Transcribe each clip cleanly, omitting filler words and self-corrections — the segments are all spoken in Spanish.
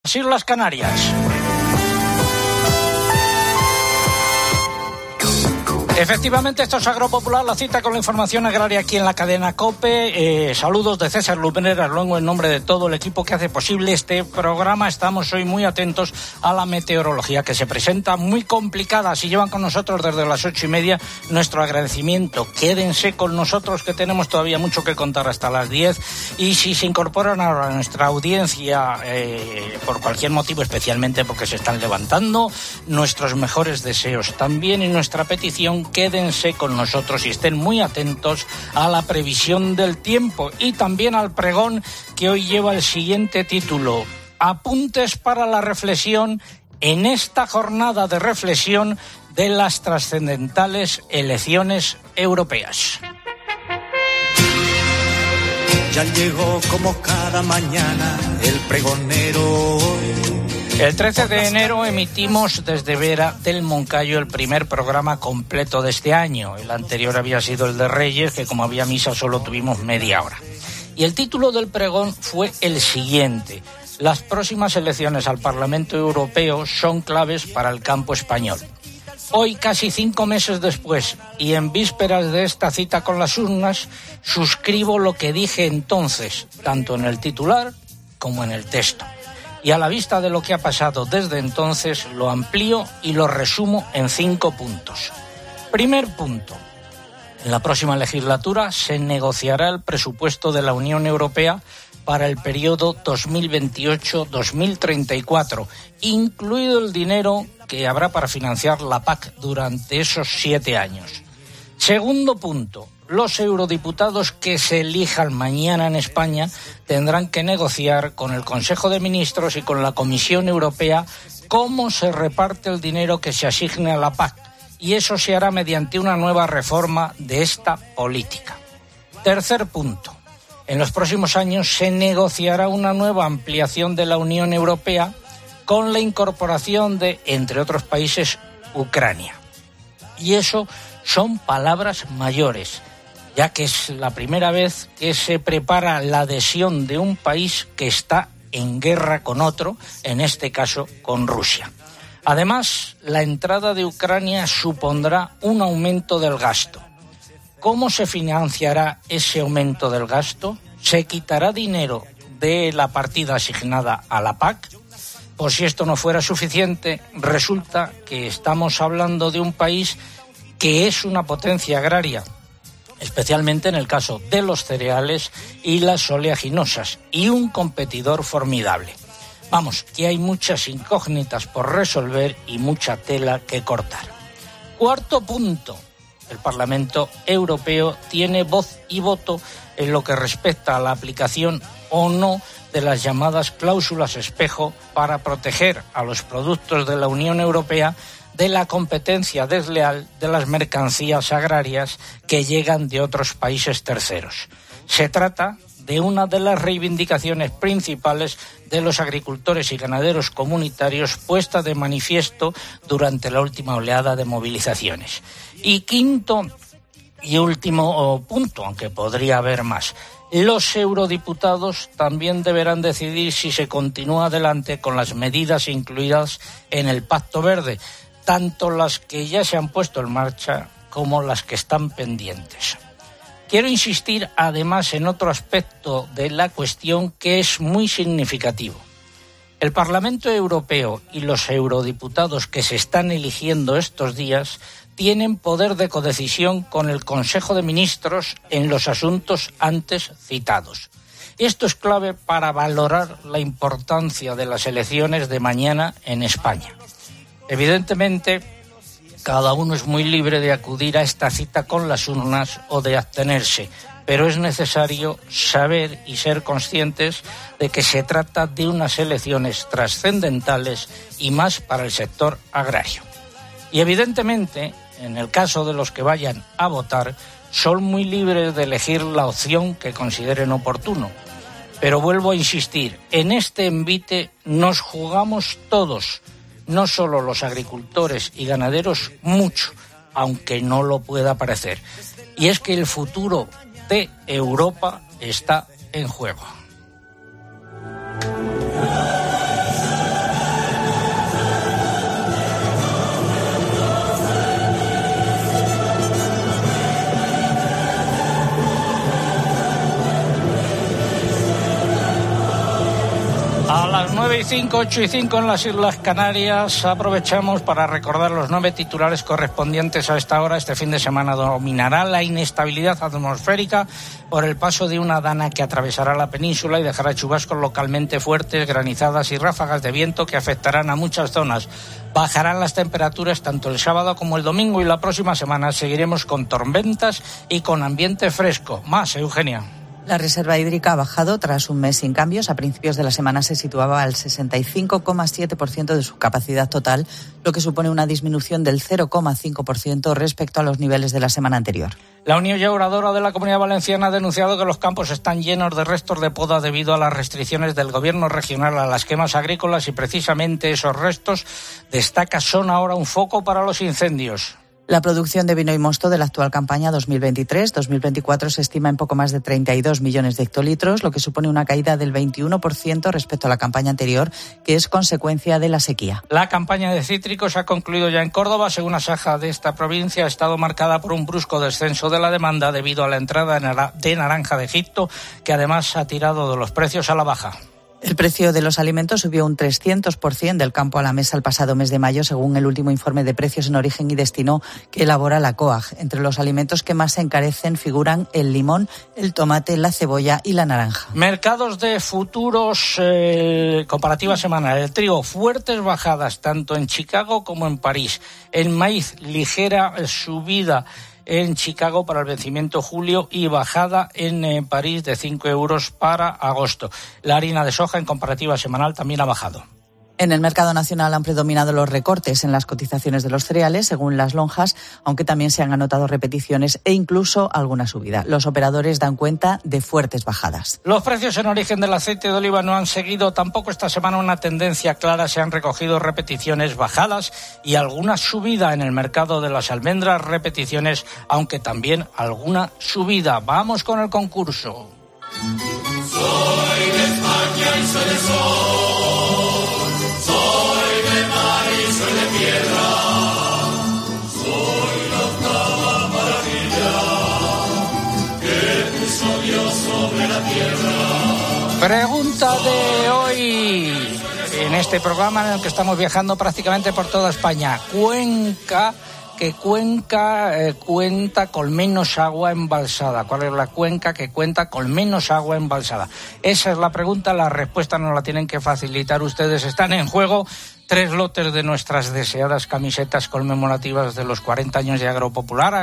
Islas Canarias. Efectivamente, esto es Agropopular, la cita con la información agraria aquí en la cadena COPE. Saludos de César Lumbreras Luengo en nombre de todo el equipo que hace posible este programa. Estamos hoy muy atentos a la meteorología que se presenta muy complicada. Si llevan con nosotros desde las 8:30, nuestro agradecimiento. Quédense con nosotros que tenemos todavía mucho que contar hasta las 10. Y si se incorporan ahora a nuestra audiencia por cualquier motivo, especialmente porque se están levantando, nuestros mejores deseos también y nuestra petición. Quédense con nosotros y estén muy atentos a la previsión del tiempo y también al pregón que hoy lleva el siguiente título: Apuntes para la reflexión en esta jornada de reflexión de las trascendentales elecciones europeas. Ya llegó como cada mañana el pregonero hoy. El 13 de enero emitimos desde Vera del Moncayo el primer programa completo de este año. El anterior había sido el de Reyes, que como había misa solo tuvimos media hora. Y el título del pregón fue el siguiente: las próximas elecciones al Parlamento Europeo son claves para el campo español. Hoy, casi 5 meses después, y en vísperas de esta cita con las urnas, suscribo lo que dije entonces, tanto en el titular como en el texto. Y a la vista de lo que ha pasado desde entonces, lo amplío y lo resumo en 5 puntos. Primer punto: en la próxima legislatura se negociará el presupuesto de la Unión Europea para el periodo 2028-2034, incluido el dinero que habrá para financiar la PAC durante esos 7 años. Segundo punto: los eurodiputados que se elijan mañana en España tendrán que negociar con el Consejo de Ministros y con la Comisión Europea cómo se reparte el dinero que se asigne a la PAC, y eso se hará mediante una nueva reforma de esta política. Tercer punto: en los próximos años se negociará una nueva ampliación de la Unión Europea con la incorporación de, entre otros países, Ucrania. Y eso son palabras mayores, ya que es la primera vez que se prepara la adhesión de un país que está en guerra con otro, en este caso con Rusia. Además, la entrada de Ucrania supondrá un aumento del gasto. ¿Cómo se financiará ese aumento del gasto? ¿Se quitará dinero de la partida asignada a la PAC? Por si esto no fuera suficiente, resulta que estamos hablando de un país que es una potencia agraria, especialmente en el caso de los cereales y las oleaginosas, y un competidor formidable. Vamos, que hay muchas incógnitas por resolver y mucha tela que cortar. Cuarto punto: el Parlamento Europeo tiene voz y voto en lo que respecta a la aplicación o no de las llamadas cláusulas espejo para proteger a los productos de la Unión Europea de la competencia desleal de las mercancías agrarias que llegan de otros países terceros. Se trata de una de las reivindicaciones principales de los agricultores y ganaderos comunitarios puesta de manifiesto durante la última oleada de movilizaciones. Y quinto y último punto, aunque podría haber más: los eurodiputados también deberán decidir si se continúa adelante con las medidas incluidas en el Pacto Verde, tanto las que ya se han puesto en marcha como las que están pendientes. Quiero insistir además en otro aspecto de la cuestión que es muy significativo. El Parlamento Europeo y los eurodiputados que se están eligiendo estos días tienen poder de codecisión con el Consejo de Ministros en los asuntos antes citados. Esto es clave para valorar la importancia de las elecciones de mañana en España. Evidentemente, cada uno es muy libre de acudir a esta cita con las urnas o de abstenerse, pero es necesario saber y ser conscientes de que se trata de unas elecciones trascendentales y más para el sector agrario. Y evidentemente, en el caso de los que vayan a votar, son muy libres de elegir la opción que consideren oportuno. Pero vuelvo a insistir, en este envite nos jugamos todos, no solo los agricultores y ganaderos, mucho, aunque no lo pueda parecer. Y es que el futuro de Europa está en juego. 9:05, 8:05 en las Islas Canarias. Aprovechamos para recordar los 9 titulares correspondientes a esta hora. Este fin de semana dominará la inestabilidad atmosférica por el paso de una dana que atravesará la península y dejará chubascos localmente fuertes, granizadas y ráfagas de viento que afectarán a muchas zonas. Bajarán las temperaturas tanto el sábado como el domingo y la próxima semana seguiremos con tormentas y con ambiente fresco. Más, Eugenia. La reserva hídrica ha bajado tras un mes sin cambios. A principios de la semana se situaba al 65,7% de su capacidad total, lo que supone una disminución del 0,5% respecto a los niveles de la semana anterior. La Unión Llauradora de la Comunidad Valenciana ha denunciado que los campos están llenos de restos de poda debido a las restricciones del gobierno regional a las quemas agrícolas y precisamente esos restos, destaca, son ahora un foco para los incendios. La producción de vino y mosto de la actual campaña 2023-2024 se estima en poco más de 32 millones de hectolitros, lo que supone una caída del 21% respecto a la campaña anterior, que es consecuencia de la sequía. La campaña de cítricos ha concluido ya en Córdoba. Según Asaja de esta provincia, ha estado marcada por un brusco descenso de la demanda debido a la entrada de naranja de Egipto, que además ha tirado de los precios a la baja. El precio de los alimentos subió un 300% del campo a la mesa el pasado mes de mayo, según el último informe de precios en origen y destino que elabora la COAG. Entre los alimentos que más se encarecen figuran el limón, el tomate, la cebolla y la naranja. Mercados de futuros, comparativa semanal. El trigo, fuertes bajadas tanto en Chicago como en París. El maíz, ligera subida en Chicago para el vencimiento julio y bajada en París de 5 euros para agosto. La harina de soja en comparativa semanal también ha bajado. En el mercado nacional han predominado los recortes en las cotizaciones de los cereales, según las lonjas, aunque también se han anotado repeticiones e incluso alguna subida. Los operadores dan cuenta de fuertes bajadas. Los precios en origen del aceite de oliva no han seguido tampoco esta semana una tendencia clara. Se han recogido repeticiones bajadas y alguna subida en el mercado de las almendras, repeticiones, aunque también alguna subida. Vamos con el concurso. Soy de España y soy de sol. Soy de mar y soy de tierra, soy la octava maravilla que puso Dios sobre la tierra. Pregunta de hoy, en este programa en el que estamos viajando prácticamente por toda España. Cuenca cuenta con menos agua embalsada. ¿Cuál es la cuenca que cuenta con menos agua embalsada? Esa es la pregunta, la respuesta nos la tienen que facilitar ustedes. Están en juego 3 lotes de nuestras deseadas camisetas conmemorativas de los 40 años de Agropopular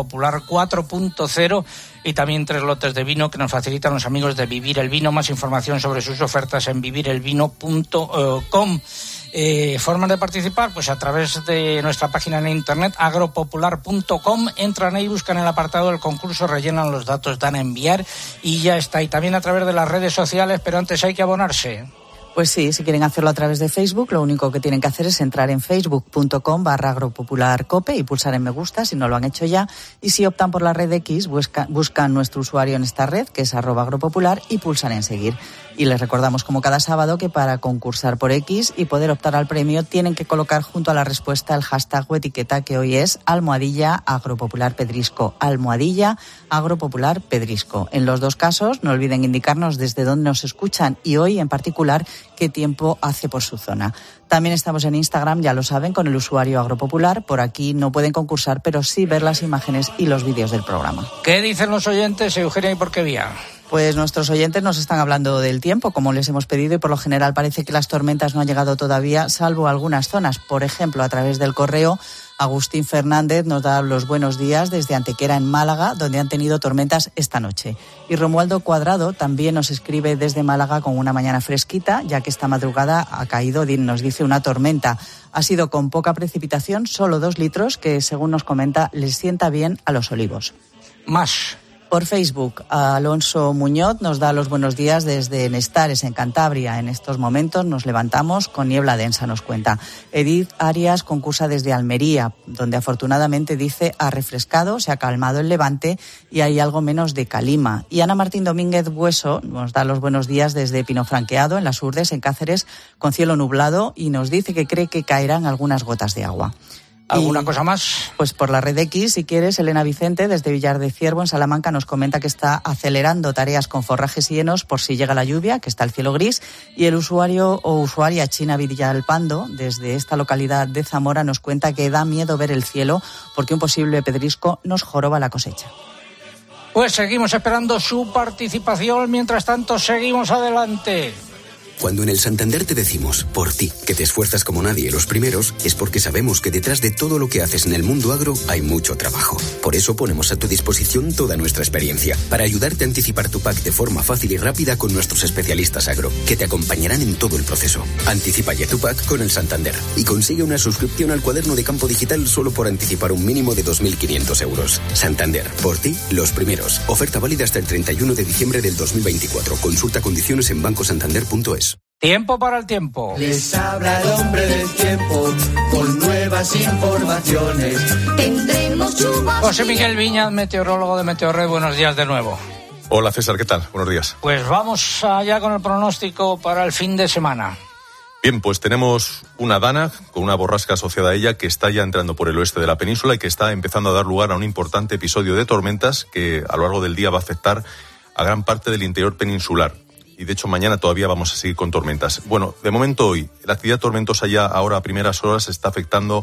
4.0, y también 3 lotes de vino que nos facilitan los amigos de Vivir el Vino. Más información sobre sus ofertas en vivirelvino.com. Formas de participar, pues a través de nuestra página en internet agropopular.com, entran ahí, buscan el apartado del concurso, rellenan los datos, dan a enviar y ya está. Y también a través de las redes sociales, pero antes hay que abonarse. Pues sí, si quieren hacerlo a través de Facebook, lo único que tienen que hacer es entrar en facebook.com/agropopularcope y pulsar en me gusta si no lo han hecho ya. Y si optan por la red X, buscan nuestro usuario en esta red, que es @agropopular, y pulsan en seguir. Y les recordamos, como cada sábado, que para concursar por X y poder optar al premio tienen que colocar junto a la respuesta el hashtag o etiqueta, que hoy es @agropopularpedrisco, @agropopularpedrisco. En los dos casos, no olviden indicarnos desde dónde nos escuchan y hoy en particular qué tiempo hace por su zona. También estamos en Instagram, ya lo saben, con el usuario Agropopular. Por aquí no pueden concursar, pero sí ver las imágenes y los vídeos del programa. ¿Qué dicen los oyentes, Eugenia, y por qué vía? Pues nuestros oyentes nos están hablando del tiempo, como les hemos pedido, y por lo general parece que las tormentas no han llegado todavía, salvo algunas zonas. Por ejemplo, a través del correo, Agustín Fernández nos da los buenos días desde Antequera, en Málaga, donde han tenido tormentas esta noche. Y Romualdo Cuadrado también nos escribe desde Málaga con una mañana fresquita, ya que esta madrugada ha caído, nos dice, una tormenta. Ha sido con poca precipitación, solo 2 litros, que según nos comenta les sienta bien a los olivos. Más. Por Facebook, Alonso Muñoz nos da los buenos días desde Nestares, en Cantabria. En estos momentos nos levantamos con niebla densa, nos cuenta. Edith Arias concursa desde Almería, donde afortunadamente dice ha refrescado, se ha calmado el levante y hay algo menos de calima. Y Ana Martín Domínguez Bueso nos da los buenos días desde Pinofranqueado, en las Urdes, en Cáceres, con cielo nublado, y nos dice que cree que caerán algunas gotas de agua. ¿Alguna cosa más? Pues por la red X, si quieres, Elena Vicente, desde Villar de Ciervo, en Salamanca, nos comenta que está acelerando tareas con forrajes y henos por si llega la lluvia, que está el cielo gris. Y el usuario o usuaria China Villalpando, desde esta localidad de Zamora, nos cuenta que da miedo ver el cielo porque un posible pedrisco nos joroba la cosecha. Pues seguimos esperando su participación. Mientras tanto, seguimos adelante. Cuando en el Santander te decimos, por ti, que te esfuerzas como nadie los primeros, es porque sabemos que detrás de todo lo que haces en el mundo agro hay mucho trabajo. Por eso ponemos a tu disposición toda nuestra experiencia, para ayudarte a anticipar tu PAC de forma fácil y rápida con nuestros especialistas agro, que te acompañarán en todo el proceso. Anticipa ya tu PAC con el Santander y consigue una suscripción al cuaderno de campo digital solo por anticipar un mínimo de 2.500 euros. Santander, por ti, los primeros. Oferta válida hasta el 31 de diciembre del 2024. Consulta condiciones en bancosantander.es. Tiempo para el tiempo. Les habla el hombre del tiempo con nuevas informaciones. Tendremos chubascos. José Miguel Viñas, meteorólogo de Meteorred, buenos días de nuevo. Hola César, ¿qué tal? Buenos días. Pues vamos allá con el pronóstico para el fin de semana. Bien, pues tenemos una dana con una borrasca asociada a ella que está ya entrando por el oeste de la península y que está empezando a dar lugar a un importante episodio de tormentas que a lo largo del día va a afectar a gran parte del interior peninsular. Y de hecho mañana todavía vamos a seguir con tormentas. Bueno, de momento hoy, la actividad tormentosa ya ahora a primeras horas está afectando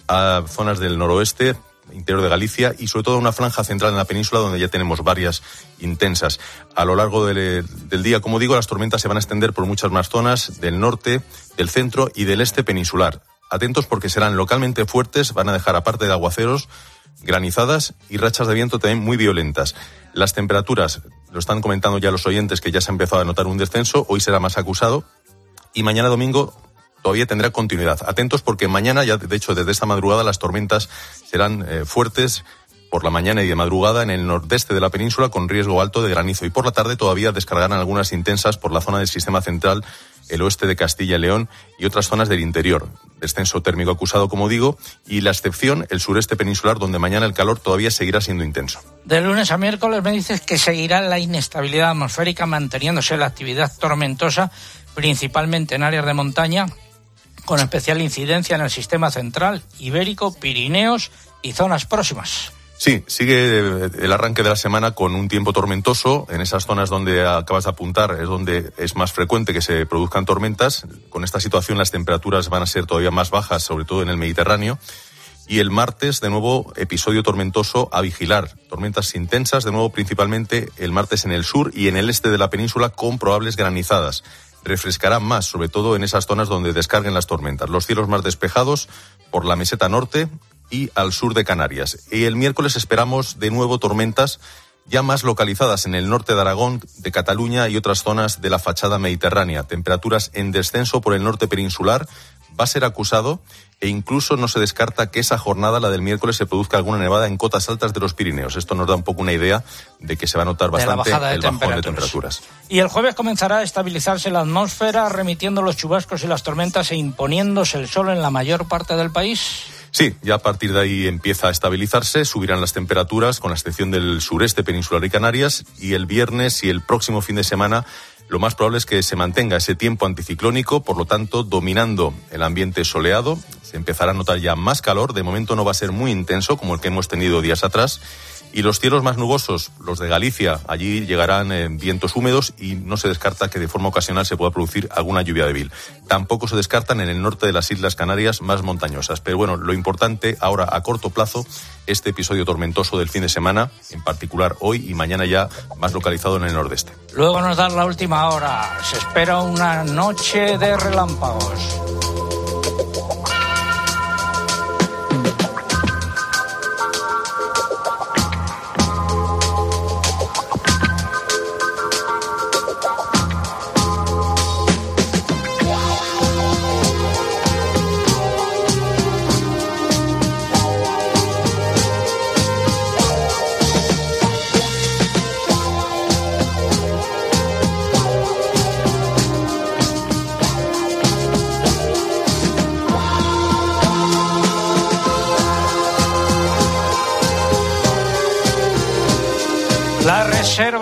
a zonas del noroeste, interior de Galicia y sobre todo una franja central en la península donde ya tenemos varias intensas. A lo largo del día, como digo, las tormentas se van a extender por muchas más zonas del norte, del centro y del este peninsular. Atentos porque serán localmente fuertes, van a dejar aparte de aguaceros, granizadas y rachas de viento también muy violentas. Las temperaturas, lo están comentando ya los oyentes que ya se ha empezado a notar un descenso, hoy será más acusado y mañana domingo todavía tendrá continuidad. Atentos porque mañana, ya de hecho desde esta madrugada, las tormentas serán fuertes por la mañana y de madrugada en el nordeste de la península con riesgo alto de granizo y por la tarde todavía descargarán algunas intensas por la zona del sistema central, el oeste de Castilla y León y otras zonas del interior. Descenso térmico acusado, como digo, y la excepción, el sureste peninsular, donde mañana el calor todavía seguirá siendo intenso. De lunes a miércoles me dices que seguirá la inestabilidad atmosférica manteniéndose la actividad tormentosa, principalmente en áreas de montaña, con especial incidencia en el sistema central, ibérico, Pirineos y zonas próximas. Sí, sigue el arranque de la semana con un tiempo tormentoso. En esas zonas donde acabas de apuntar es donde es más frecuente que se produzcan tormentas. Con esta situación las temperaturas van a ser todavía más bajas, sobre todo en el Mediterráneo. Y el martes, de nuevo, episodio tormentoso a vigilar. Tormentas intensas, de nuevo, principalmente el martes en el sur y en el este de la península con probables granizadas. Refrescará más, sobre todo en esas zonas donde descarguen las tormentas. Los cielos más despejados por la meseta norte y al sur de Canarias. Y el miércoles esperamos de nuevo tormentas ya más localizadas en el norte de Aragón, de Cataluña y otras zonas de la fachada mediterránea. Temperaturas en descenso por el norte peninsular. Va a ser acusado e incluso no se descarta que esa jornada, la del miércoles, se produzca alguna nevada en cotas altas de los Pirineos. Esto nos da un poco una idea de que se va a notar bastante el bajón de temperaturas. Y el jueves comenzará a estabilizarse la atmósfera, remitiendo los chubascos y las tormentas e imponiéndose el sol en la mayor parte del país. Sí, ya a partir de ahí empieza a estabilizarse, subirán las temperaturas con la excepción del sureste peninsular y Canarias y el viernes y el próximo fin de semana lo más probable es que se mantenga ese tiempo anticiclónico, por lo tanto dominando el ambiente soleado, se empezará a notar ya más calor, de momento no va a ser muy intenso como el que hemos tenido días atrás. Y los cielos más nubosos, los de Galicia, allí llegarán vientos húmedos y no se descarta que de forma ocasional se pueda producir alguna lluvia débil. Tampoco se descartan en el norte de las Islas Canarias más montañosas. Pero bueno, lo importante ahora a corto plazo, este episodio tormentoso del fin de semana, en particular hoy y mañana ya más localizado en el nordeste. Luego nos dan la última hora. Se espera una noche de relámpagos.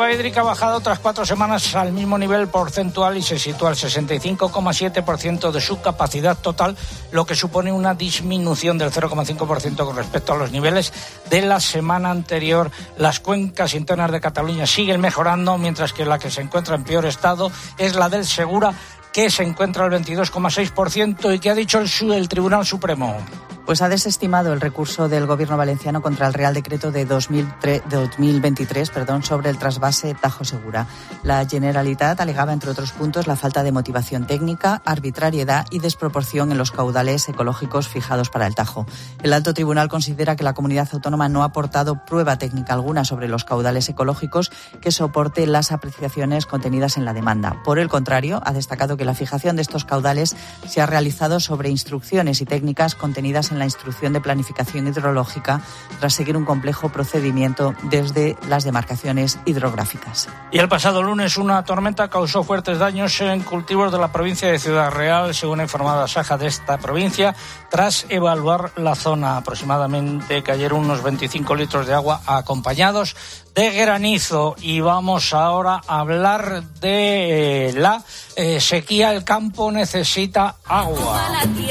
reserva hídrica ha bajado tras 4 semanas al mismo nivel porcentual y se sitúa al 65,7% de su capacidad total, lo que supone una disminución del 0,5% con respecto a los niveles de la semana anterior. Las cuencas internas de Cataluña siguen mejorando, mientras que la que se encuentra en peor estado es la del Segura, que se encuentra al 22,6% y que ha dicho el Tribunal Supremo. Pues ha desestimado el recurso del Gobierno valenciano contra el Real Decreto de 2023 sobre el trasvase Tajo Segura. La Generalitat alegaba, entre otros puntos, la falta de motivación técnica, arbitrariedad y desproporción en los caudales ecológicos fijados para el Tajo. El Alto Tribunal considera que la comunidad autónoma no ha aportado prueba técnica alguna sobre los caudales ecológicos que soporte las apreciaciones contenidas en la demanda. Por el contrario, ha destacado que la fijación de estos caudales se ha realizado sobre instrucciones y técnicas contenidas en la Instrucción de Planificación Hidrológica tras seguir un complejo procedimiento desde las demarcaciones hidrográficas. Y el pasado lunes una tormenta causó fuertes daños en cultivos de la provincia de Ciudad Real, según ha informado Asaja de esta provincia. Tras evaluar la zona, aproximadamente cayeron unos 25 litros de agua acompañados de granizo. Y vamos ahora a hablar de la sequía. El campo necesita agua.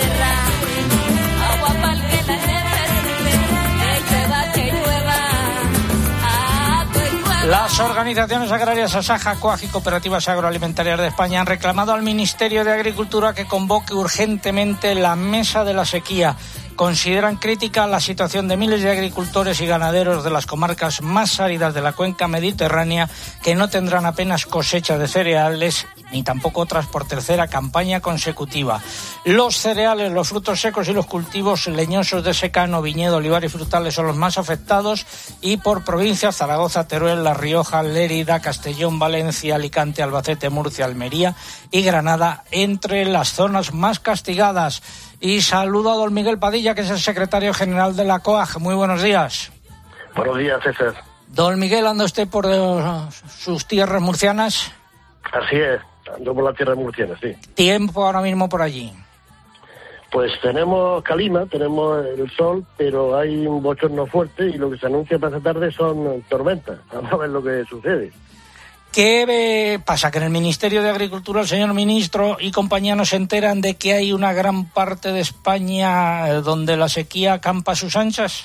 Las organizaciones agrarias Asaja, COAG y Cooperativas Agroalimentarias de España han reclamado al Ministerio de Agricultura que convoque urgentemente la mesa de la sequía. Consideran crítica la situación de miles de agricultores y ganaderos de las comarcas más áridas de la cuenca mediterránea, que no tendrán apenas cosecha de cereales ni tampoco otras por tercera campaña consecutiva. Los cereales, los frutos secos y los cultivos leñosos de secano, viñedo, olivar y frutales son los más afectados, y por provincia: Zaragoza, Teruel, La Rioja, Lérida, Castellón, Valencia, Alicante, Albacete, Murcia, Almería y Granada, entre las zonas más castigadas. Y saludo a don Miguel Padilla, que es el secretario general de la COAG. Muy buenos días. Buenos días, César. Don Miguel, ¿anda usted por sus tierras murcianas? Así es, ando por las tierras murcianas, sí. ¿Tiempo ahora mismo por allí? Pues tenemos calima, tenemos el sol, pero hay un bochorno fuerte y lo que se anuncia para esta tarde son tormentas. Vamos a ver lo que sucede. ¿Qué pasa? Que en el Ministerio de Agricultura el señor ministro y compañía no se enteran de que hay una gran parte de España donde la sequía campa a sus anchas.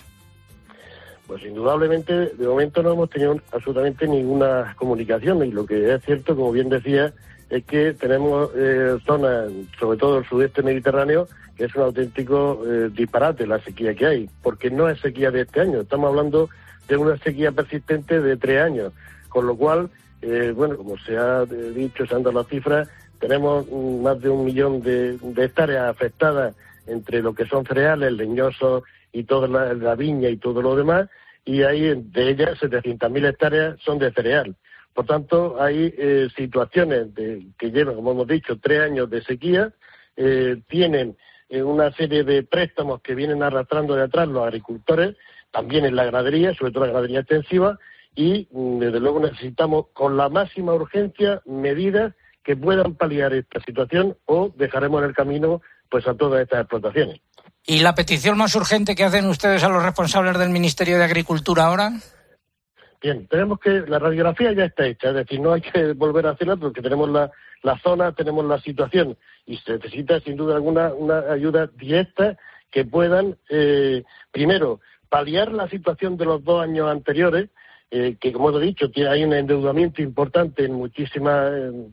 Pues indudablemente, de momento no hemos tenido absolutamente ninguna comunicación, y lo que es cierto, como bien decía, es que tenemos zonas, sobre todo el sudeste mediterráneo, que es un auténtico disparate la sequía que hay, porque no es sequía de este año, estamos hablando de una sequía persistente de 3 años, con lo cual, bueno, como se ha dicho, se han dado las cifras, tenemos más de 1 millón de hectáreas afectadas entre lo que son cereales, leñosos y toda la viña y todo lo demás, y hay de ellas 700.000 hectáreas son de cereal. Por tanto, hay situaciones que llevan, como hemos dicho, 3 años de sequía, tienen una serie de préstamos que vienen arrastrando de atrás los agricultores, también en la ganadería, sobre todo la ganadería extensiva, y desde luego necesitamos con la máxima urgencia medidas que puedan paliar esta situación, o dejaremos en el camino pues a todas estas explotaciones. ¿Y la petición más urgente que hacen ustedes a los responsables del Ministerio de Agricultura ahora? Bien, tenemos que, la radiografía ya está hecha, es decir, no hay que volver a hacerla porque tenemos la zona, tenemos la situación, y se necesita sin duda alguna una ayuda directa que puedan, primero, paliar la situación de los 2 años anteriores, que como he dicho, hay un endeudamiento importante en muchísimas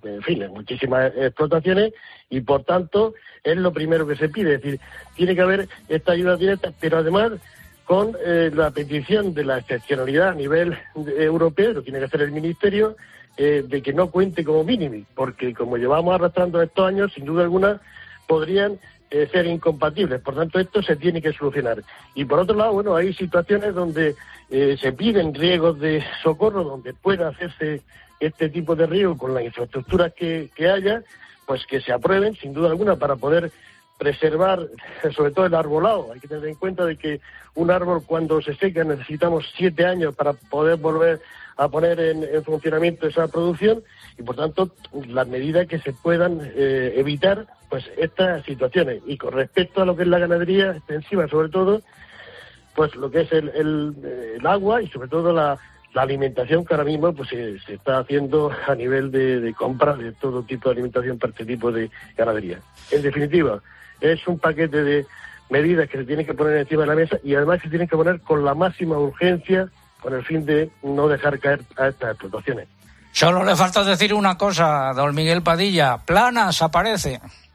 explotaciones, y por tanto es lo primero que se pide, es decir, tiene que haber esta ayuda directa, pero además con la petición de la excepcionalidad a nivel europeo, lo tiene que hacer el Ministerio, de que no cuente como mínimo, porque como llevamos arrastrando estos años, sin duda alguna podrían ser incompatibles. Por tanto, esto se tiene que solucionar. Y por otro lado, bueno, hay situaciones donde se piden riegos de socorro, donde pueda hacerse este tipo de riego con las infraestructuras que haya, pues que se aprueben, sin duda alguna, para poder preservar, sobre todo el arbolado. Hay que tener en cuenta de que un árbol, cuando se seca, necesitamos 7 años para poder volver a poner en funcionamiento esa producción, y por tanto las medidas que se puedan evitar pues estas situaciones. Y con respecto a lo que es la ganadería extensiva, sobre todo, pues lo que es el agua y sobre todo la la alimentación que ahora mismo pues se está haciendo a nivel de compra de todo tipo de alimentación para este tipo de ganadería. En definitiva, es un paquete de medidas que se tienen que poner encima de la mesa y además se tienen que poner con la máxima urgencia con el fin de no dejar caer a estas explotaciones. Solo le falta decir una cosa, don Miguel Padilla, Planas aparece.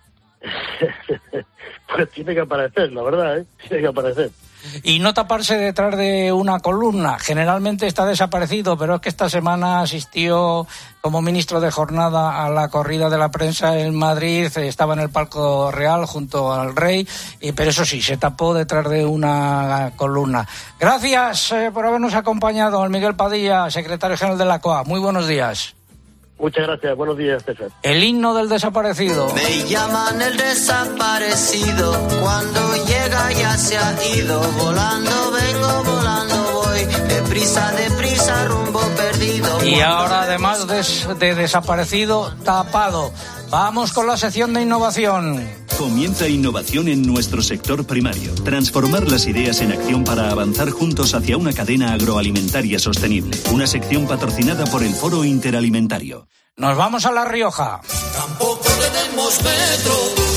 Pues tiene que aparecer, la verdad, tiene que aparecer. Y no taparse detrás de una columna. Generalmente está desaparecido, pero es que esta semana asistió como ministro de jornada a la corrida de la prensa en Madrid. Estaba en el Palco Real junto al rey, pero eso sí, se tapó detrás de una columna. Gracias por habernos acompañado, don Miguel Padilla, secretario general de la COA. Muy buenos días. Muchas gracias, buenos días, César. El himno del desaparecido. Me llaman el desaparecido, cuando llega ya se ha ido, volando vengo, volando voy, deprisa, rumbo perdido. Y ahora, además de desaparecido, tapado. Vamos con la sección de innovación. Comienza innovación en nuestro sector primario. Transformar las ideas en acción para avanzar juntos hacia una cadena agroalimentaria sostenible. Una sección patrocinada por el Foro Interalimentario. Nos vamos a La Rioja. Tampoco tenemos metro,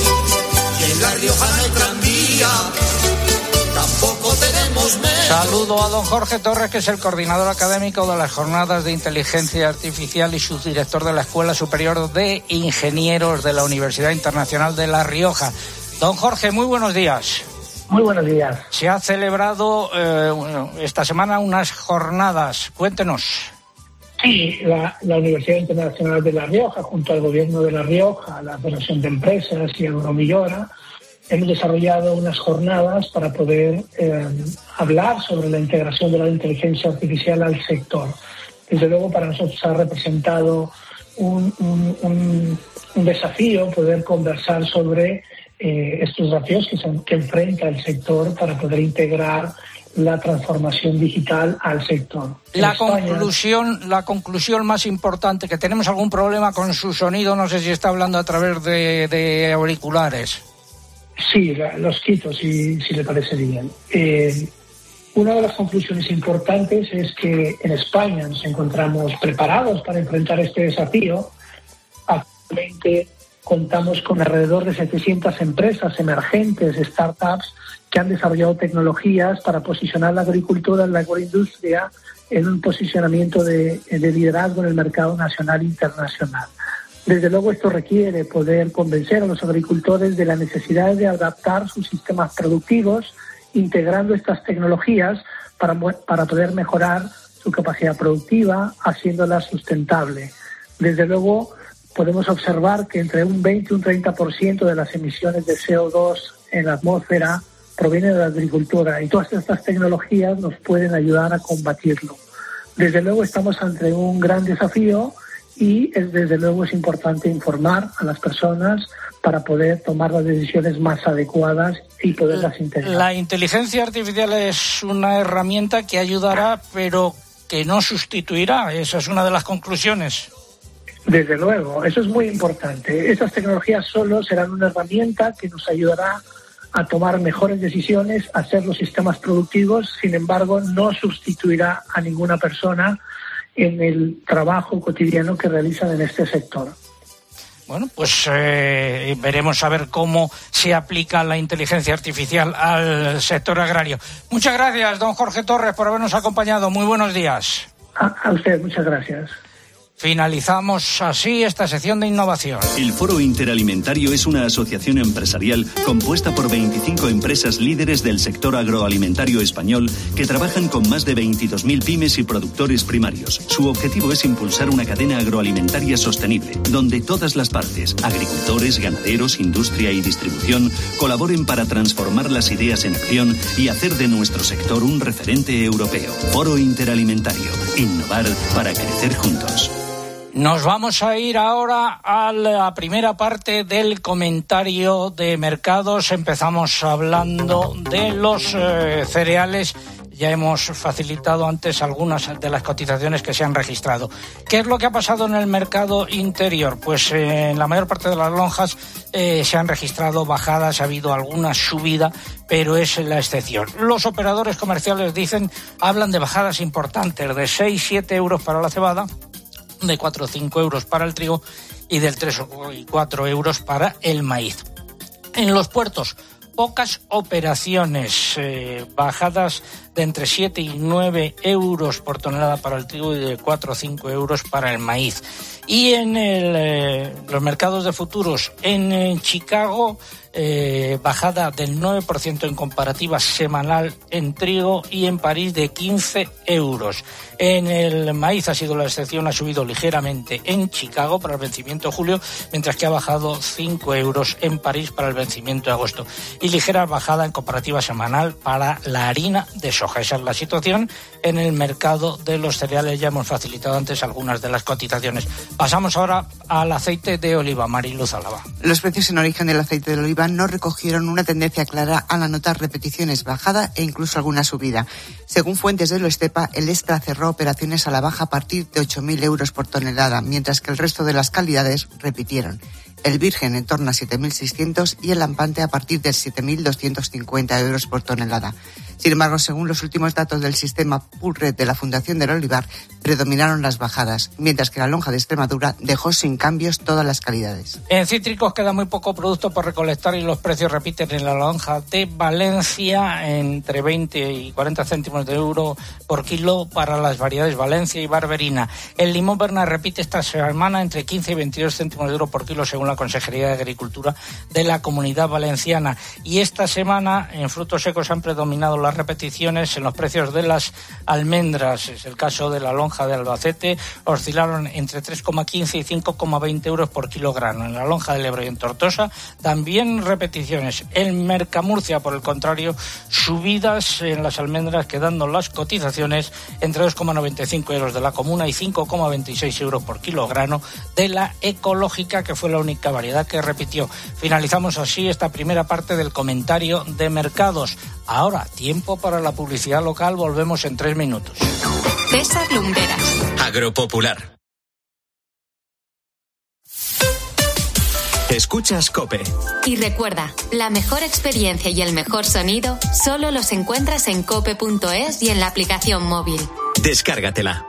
y en La Rioja no hay tranvía. Tampoco tenemos metro. Saludo a don Jorge Torres, que es el coordinador académico de las jornadas de inteligencia artificial y subdirector de la Escuela Superior de Ingenieros de la Universidad Internacional de La Rioja. Don Jorge, muy buenos días. Muy buenos días. Se ha celebrado esta semana unas jornadas. Cuéntenos. Sí, la Universidad Internacional de La Rioja, junto al Gobierno de La Rioja, la Federación de Empresas y Agromillora, hemos desarrollado unas jornadas para poder hablar sobre la integración de la inteligencia artificial al sector. Desde luego, para nosotros ha representado un desafío poder conversar sobre estos desafíos que enfrenta el sector para poder integrar la transformación digital al sector. La conclusión más importante, que tenemos algún problema con su sonido, no sé si está hablando a través de auriculares. Sí, los quito si le parece bien. Una de las conclusiones importantes es que en España nos encontramos preparados para enfrentar este desafío. Actualmente contamos con alrededor de 700 empresas emergentes, startups, que han desarrollado tecnologías para posicionar la agricultura, la agroindustria, en un posicionamiento de liderazgo en el mercado nacional e internacional. Desde luego, esto requiere poder convencer a los agricultores de la necesidad de adaptar sus sistemas productivos, integrando estas tecnologías para poder mejorar su capacidad productiva, haciéndola sustentable. Desde luego, podemos observar que entre un 20 y un 30% de las emisiones de CO2 en la atmósfera provienen de la agricultura, y todas estas tecnologías nos pueden ayudar a combatirlo. Desde luego, estamos ante un gran desafío y desde luego es importante informar a las personas para poder tomar las decisiones más adecuadas y poderlas integrar. La inteligencia artificial es una herramienta que ayudará, pero que no sustituirá. Esa es una de las conclusiones. Desde luego, eso es muy importante. Esas tecnologías solo serán una herramienta que nos ayudará a tomar mejores decisiones, a hacer los sistemas productivos. Sin embargo, no sustituirá a ninguna persona en el trabajo cotidiano que realizan en este sector. Bueno, pues veremos a ver cómo se aplica la inteligencia artificial al sector agrario. Muchas gracias, don Jorge Torres, por habernos acompañado. Muy buenos días. A usted, muchas gracias. Finalizamos así esta sección de innovación. El Foro Interalimentario es una asociación empresarial compuesta por 25 empresas líderes del sector agroalimentario español que trabajan con más de 22.000 pymes y productores primarios. Su objetivo es impulsar una cadena agroalimentaria sostenible, donde todas las partes, agricultores, ganaderos, industria y distribución, colaboren para transformar las ideas en acción y hacer de nuestro sector un referente europeo. Foro Interalimentario. Innovar para crecer juntos. Nos vamos a ir ahora a la primera parte del comentario de mercados. Empezamos hablando de los cereales. Ya hemos facilitado antes algunas de las cotizaciones que se han registrado. ¿Qué es lo que ha pasado en el mercado interior? Pues en la mayor parte de las lonjas se han registrado bajadas, ha habido alguna subida, pero es la excepción. Los operadores comerciales hablan de bajadas importantes, de 6-7 euros para la cebada, de 4 o 5 euros para el trigo y del 3 o 4 euros para el maíz. En los puertos, pocas operaciones, bajadas de entre 7 y 9 euros por tonelada para el trigo y de 4 o 5 euros para el maíz. Y en los mercados de futuros, en Chicago, bajada del 9% en comparativa semanal en trigo y en París de 15 euros. En el maíz ha sido la excepción, ha subido ligeramente en Chicago para el vencimiento de julio, mientras que ha bajado 5 euros en París para el vencimiento de agosto. Y ligera bajada en comparativa semanal para la harina de soja. Esa es la situación en el mercado de los cereales. Ya hemos facilitado antes algunas de las cotizaciones. Pasamos ahora al aceite de oliva. Mariluz Álava. Los precios en origen del aceite de oliva no recogieron una tendencia clara al anotar repeticiones, bajada e incluso alguna subida. Según fuentes de Loestepa, el extra cerró operaciones a la baja a partir de 8.000 euros por tonelada, mientras que el resto de las calidades repitieron. El virgen en torno a 7.600 y el lampante a partir de 7.250 euros por tonelada. Sin embargo, según los últimos datos del sistema Pulred de la Fundación del Olivar, predominaron las bajadas, mientras que la lonja de Extremadura dejó sin cambios todas las calidades. En cítricos queda muy poco producto por recolectar y los precios repiten en la lonja de Valencia entre 20 y 40 céntimos de euro por kilo para las variedades Valencia y Barberina. El limón Bernat repite esta semana entre 15 y 22 céntimos de euro por kilo según la Consejería de Agricultura de la Comunidad Valenciana. Y esta semana en frutos secos han predominado las repeticiones en los precios de las almendras. Es el caso de la lonja de Albacete, oscilaron entre 3,15 y 5,20 euros por kilogramo. En la lonja del Ebro y en Tortosa también repeticiones. En Mercamurcia, por el contrario, subidas en las almendras, quedando las cotizaciones entre 2,95 euros de la comuna y 5,26 euros por kilogramo de la ecológica, que fue la única variedad que repitió. Finalizamos así esta primera parte del comentario de mercados. Ahora, tiempo para la publicidad local. Volvemos en 3 minutos. César Lumberas. Agropopular. Escuchas COPE. Y recuerda, la mejor experiencia y el mejor sonido solo los encuentras en cope.es y en la aplicación móvil. Descárgatela.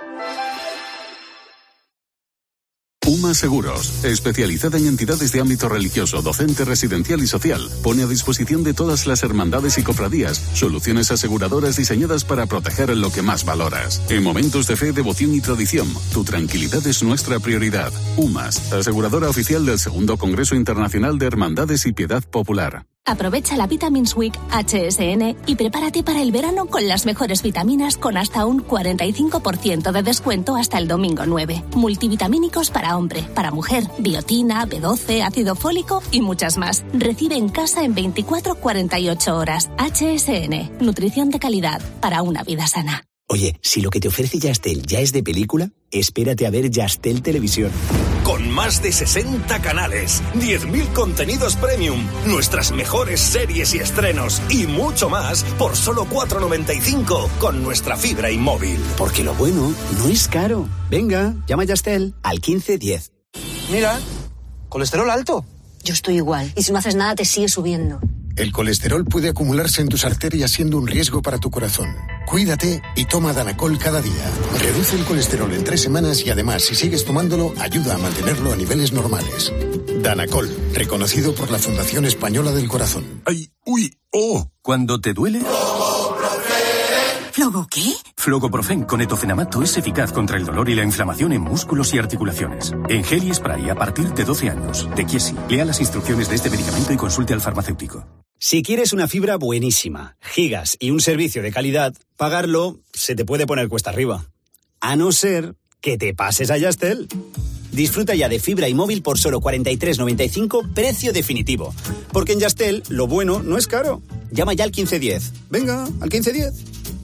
UMA Seguros, especializada en entidades de ámbito religioso, docente, residencial y social, pone a disposición de todas las hermandades y cofradías soluciones aseguradoras diseñadas para proteger lo que más valoras. En momentos de fe, devoción y tradición, tu tranquilidad es nuestra prioridad. UMAS, aseguradora oficial del Segundo Congreso Internacional de Hermandades y Piedad Popular. Aprovecha la Vitamins Week HSN y prepárate para el verano con las mejores vitaminas con hasta un 45% de descuento hasta el domingo 9. Multivitamínicos para hombre, para mujer, biotina, B12, ácido fólico y muchas más. Recibe en casa en 24-48 horas. HSN, nutrición de calidad para una vida sana. Oye, si lo que te ofrece Yastel ya es de película, espérate a ver Yastel Televisión. Con más de 60 canales, 10.000 contenidos premium, nuestras mejores series y estrenos y mucho más por solo 4,95 con nuestra fibra inmóvil. Porque lo bueno no es caro. Venga, llama a Yastel al 1510. Mira, colesterol alto. Yo estoy igual. Y si no haces nada te sigue subiendo. El colesterol puede acumularse en tus arterias siendo un riesgo para tu corazón. Cuídate y toma Danacol cada día. Reduce el colesterol en 3 semanas y además, si sigues tomándolo, ayuda a mantenerlo a niveles normales. Danacol, reconocido por la Fundación Española del Corazón. ¡Ay! ¡Uy! ¡Oh! ¿Cuándo te duele? ¿Flogo qué? Flogoprofen con etofenamato es eficaz contra el dolor y la inflamación en músculos y articulaciones. En gel y spray a partir de 12 años. De Chiesi. Lea las instrucciones de este medicamento y consulte al farmacéutico. Si quieres una fibra buenísima, gigas y un servicio de calidad, pagarlo se te puede poner cuesta arriba. A no ser que te pases a Yastel. Disfruta ya de fibra y móvil por solo 43,95, precio definitivo. Porque en Yastel lo bueno no es caro. Llama ya al 1510. Venga, al 1510.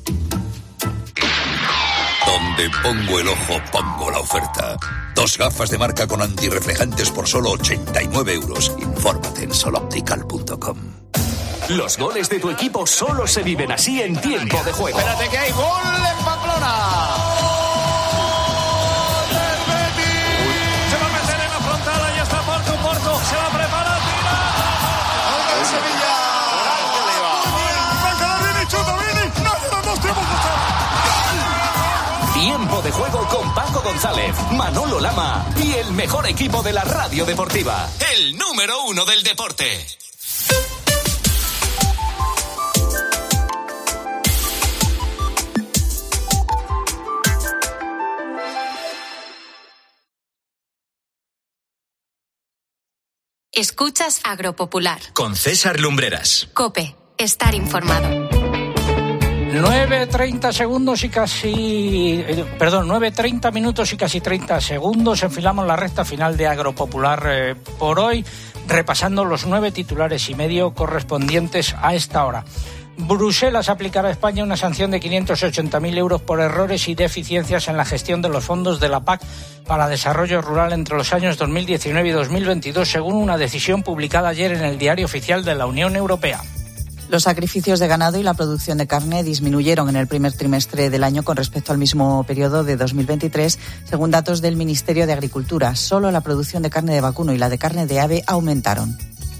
Donde pongo el ojo, pongo la oferta. 2 gafas de marca con antirreflejantes por solo 89 euros. Infórmate en soloptical.com. Los goles de tu equipo solo se viven así en Tiempo de Juego. Espérate que hay gol en Pamplona. Se va a meter en la frontal, ahí está Porto, se va a preparar, tira. Gol de Sevilla. Tiempo de Juego con Paco González, Manolo Lama y el mejor equipo de la radio deportiva. El número 1 del deporte. Escuchas Agropopular. Con César Lumbreras. COPE. Estar informado. 9:30 segundos y casi... 9:30 minutos y casi 30 segundos. Enfilamos la recta final de Agropopular por hoy, repasando los 9 titulares y medio correspondientes a esta hora. Bruselas aplicará a España una sanción de 580.000 euros por errores y deficiencias en la gestión de los fondos de la PAC para desarrollo rural entre los años 2019 y 2022, según una decisión publicada ayer en el Diario Oficial de la Unión Europea. Los sacrificios de ganado y la producción de carne disminuyeron en el primer trimestre del año con respecto al mismo periodo de 2023, según datos del Ministerio de Agricultura. Solo la producción de carne de vacuno y la de carne de ave aumentaron.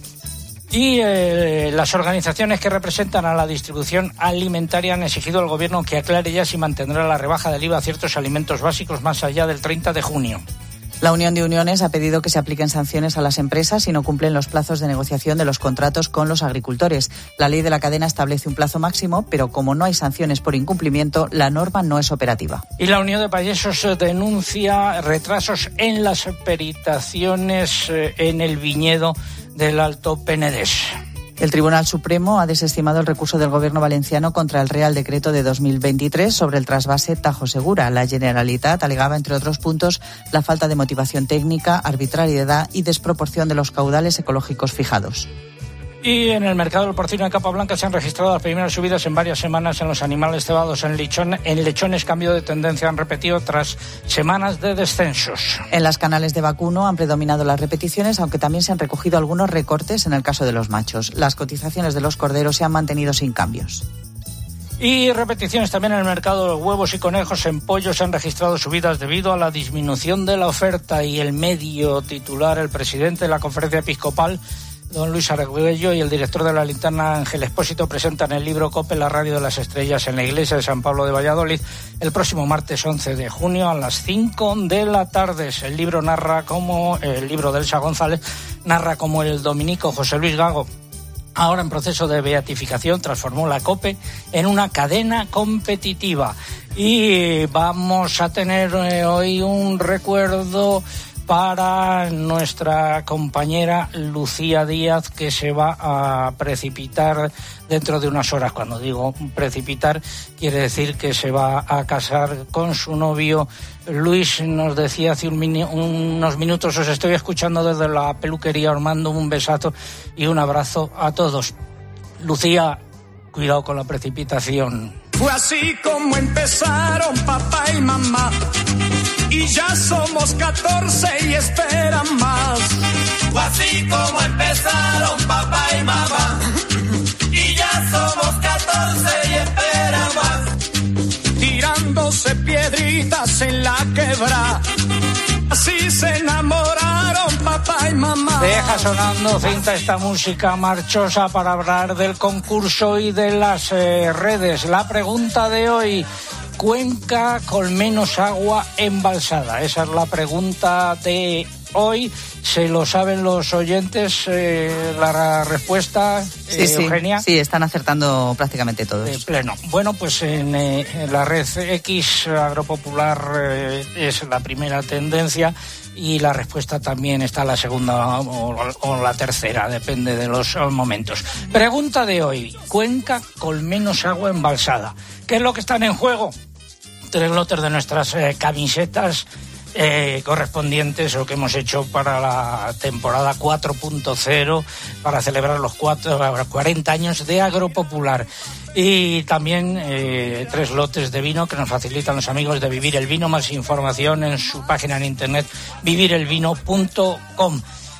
Y las organizaciones que representan a la distribución alimentaria han exigido al Gobierno que aclare ya si mantendrá la rebaja del IVA a ciertos alimentos básicos más allá del 30 de junio. La Unión de Uniones ha pedido que se apliquen sanciones a las empresas si no cumplen los plazos de negociación de los contratos con los agricultores. La ley de la cadena establece un plazo máximo, pero como no hay sanciones por incumplimiento, la norma no es operativa. Y la Unión de Payesos denuncia retrasos en las peritaciones en el viñedo del Alto Penedés. El Tribunal Supremo ha desestimado el recurso del Gobierno valenciano contra el Real Decreto de 2023 sobre el trasvase Tajo Segura. La Generalitat alegaba, entre otros puntos, la falta de motivación técnica, arbitrariedad y desproporción de los caudales ecológicos fijados. Y en el mercado del porcino de capa blanca se han registrado las primeras subidas en varias semanas en los animales cebados. En lechones, cambio de tendencia han repetido tras semanas de descensos. En las canales de vacuno han predominado las repeticiones, aunque también se han recogido algunos recortes en el caso de los machos. Las cotizaciones de los corderos se han mantenido sin cambios. Y repeticiones también en el mercado de huevos y conejos. En pollos se han registrado subidas debido a la disminución de la oferta. Y el medio titular, el presidente de la Conferencia Episcopal, don Luis Arguello, y el director de la Linterna, Ángel Expósito, presentan el libro COPE, la radio de las estrellas, en la iglesia de San Pablo de Valladolid el próximo martes 11 de junio a las 5 de la tarde. El libro el libro de Elsa González, narra cómo el dominico José Luis Gago, ahora en proceso de beatificación, transformó la COPE en una cadena competitiva. Y vamos a tener hoy un recuerdo para nuestra compañera Lucía Díaz, que se va a precipitar dentro de unas horas. Cuando digo precipitar, quiere decir que se va a casar con su novio Luis. Nos decía hace unos minutos: os estoy escuchando desde la peluquería, os mando un besazo y un abrazo a todos. Lucía, cuidado con la precipitación. Fue así como empezaron papá y mamá, y ya somos 14 y esperan más. Fue así como empezaron papá y mamá, y ya somos 14 y esperan más. Tirándose piedritas en la quebrada, así se enamoraron papá y mamá. Deja sonando cinta esta música marchosa para hablar del concurso y de las redes. La pregunta de hoy: Cuenca con menos agua embalsada. Esa es la pregunta de hoy. ¿Se lo saben los oyentes? La respuesta, Eugenia. Sí, están acertando prácticamente todos. De pleno. Bueno, pues en la red X Agropopular es la primera tendencia, y la respuesta también está la segunda o la tercera, depende de los momentos. Pregunta de hoy: Cuenca con menos agua embalsada. ¿Qué es lo que están en juego? 3 lotes de nuestras camisetas correspondientes, o que hemos hecho para la temporada 4.0, para celebrar los 40 años de Agropopular. Y también 3 lotes de vino que nos facilitan los amigos de Vivir el Vino. Más información en su página en internet, vivirelvino.com.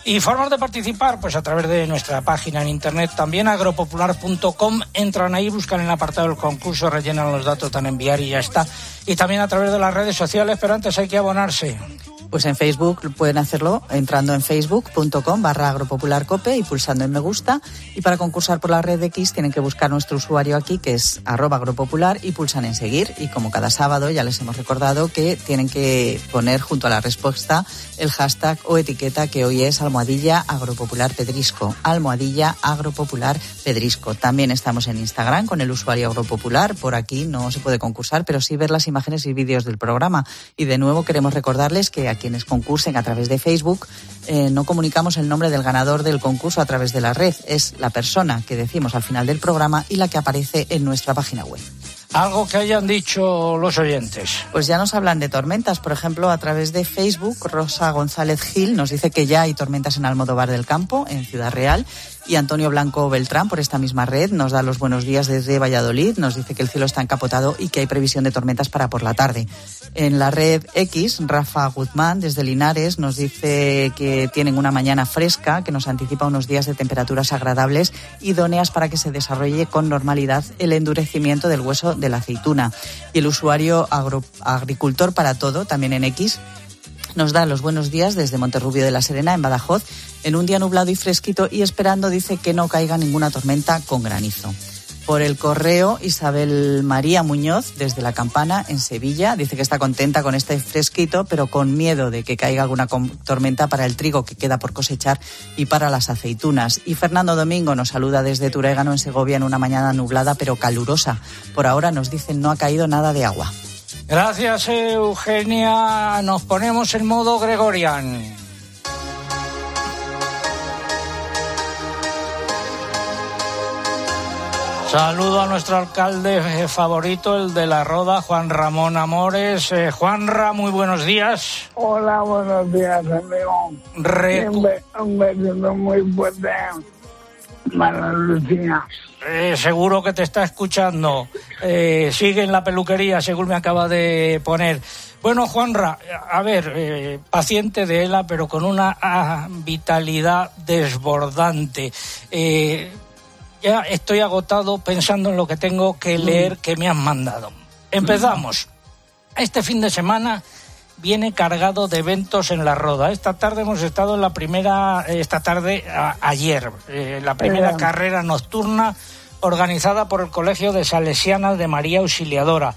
Y formas de participar, pues a través de nuestra página en internet, también agropopular.com, entran ahí, buscan en el apartado del concurso, rellenan los datos, dan a enviar y ya está. Y también a través de las redes sociales, pero antes hay que abonarse. Pues en Facebook pueden hacerlo entrando en facebook.com/agropopularcope y pulsando en me gusta. Y para concursar por la red X tienen que buscar nuestro usuario aquí, que es @agropopular, y pulsan en seguir. Y como cada sábado ya les hemos recordado que tienen que poner junto a la respuesta el hashtag o etiqueta, que hoy es @agropopularpedrisco. @agropopularpedrisco. También estamos en Instagram con el usuario agropopular. Por aquí no se puede concursar, pero sí ver las imágenes y vídeos del programa. Y de nuevo queremos recordarles que a quienes concursen a través de Facebook no comunicamos el nombre del ganador del concurso a través de la red. Es la persona que decimos al final del programa y la que aparece en nuestra página web. Algo que hayan dicho los oyentes. Pues ya nos hablan de tormentas. Por ejemplo, a través de Facebook, Rosa González Gil nos dice que ya hay tormentas en Almodóvar del Campo, en Ciudad Real. Y Antonio Blanco Beltrán, por esta misma red, nos da los buenos días desde Valladolid. Nos dice que el cielo está encapotado y que hay previsión de tormentas para por la tarde. En la red X, Rafa Guzmán, desde Linares, nos dice que tienen una mañana fresca, que nos anticipa unos días de temperaturas agradables, idóneas para que se desarrolle con normalidad el endurecimiento del hueso de la aceituna. Y el usuario Agricultor para Todo, también en X, nos da los buenos días desde Monterrubio de la Serena, en Badajoz, en un día nublado y fresquito y esperando, dice, que no caiga ninguna tormenta con granizo. Por el correo, Isabel María Muñoz, desde La Campana, en Sevilla, dice que está contenta con este fresquito, pero con miedo de que caiga alguna tormenta para el trigo que queda por cosechar y para las aceitunas. Y Fernando Domingo nos saluda desde Turégano, en Segovia, en una mañana nublada pero calurosa. Por ahora, nos dicen, no ha caído nada de agua. Gracias, Eugenia. Nos ponemos en modo Gregorian. Saludo a nuestro alcalde favorito, el de La Roda, Juan Ramón Amores. Juanra, muy buenos días. Hola, buenos días, amigo. Un besito muy fuerte para Lucía. Seguro que te está escuchando. Sigue en la peluquería, según me acaba de poner. Bueno, Juanra, a ver, paciente de ELA, pero con una vitalidad desbordante. Ya estoy agotado pensando en lo que tengo que leer que me han mandado. Empezamos. Este fin de semana viene cargado de eventos en La Roda. Esta tarde hemos estado en la primera, ayer, la primera carrera nocturna organizada por el Colegio de Salesianas de María Auxiliadora.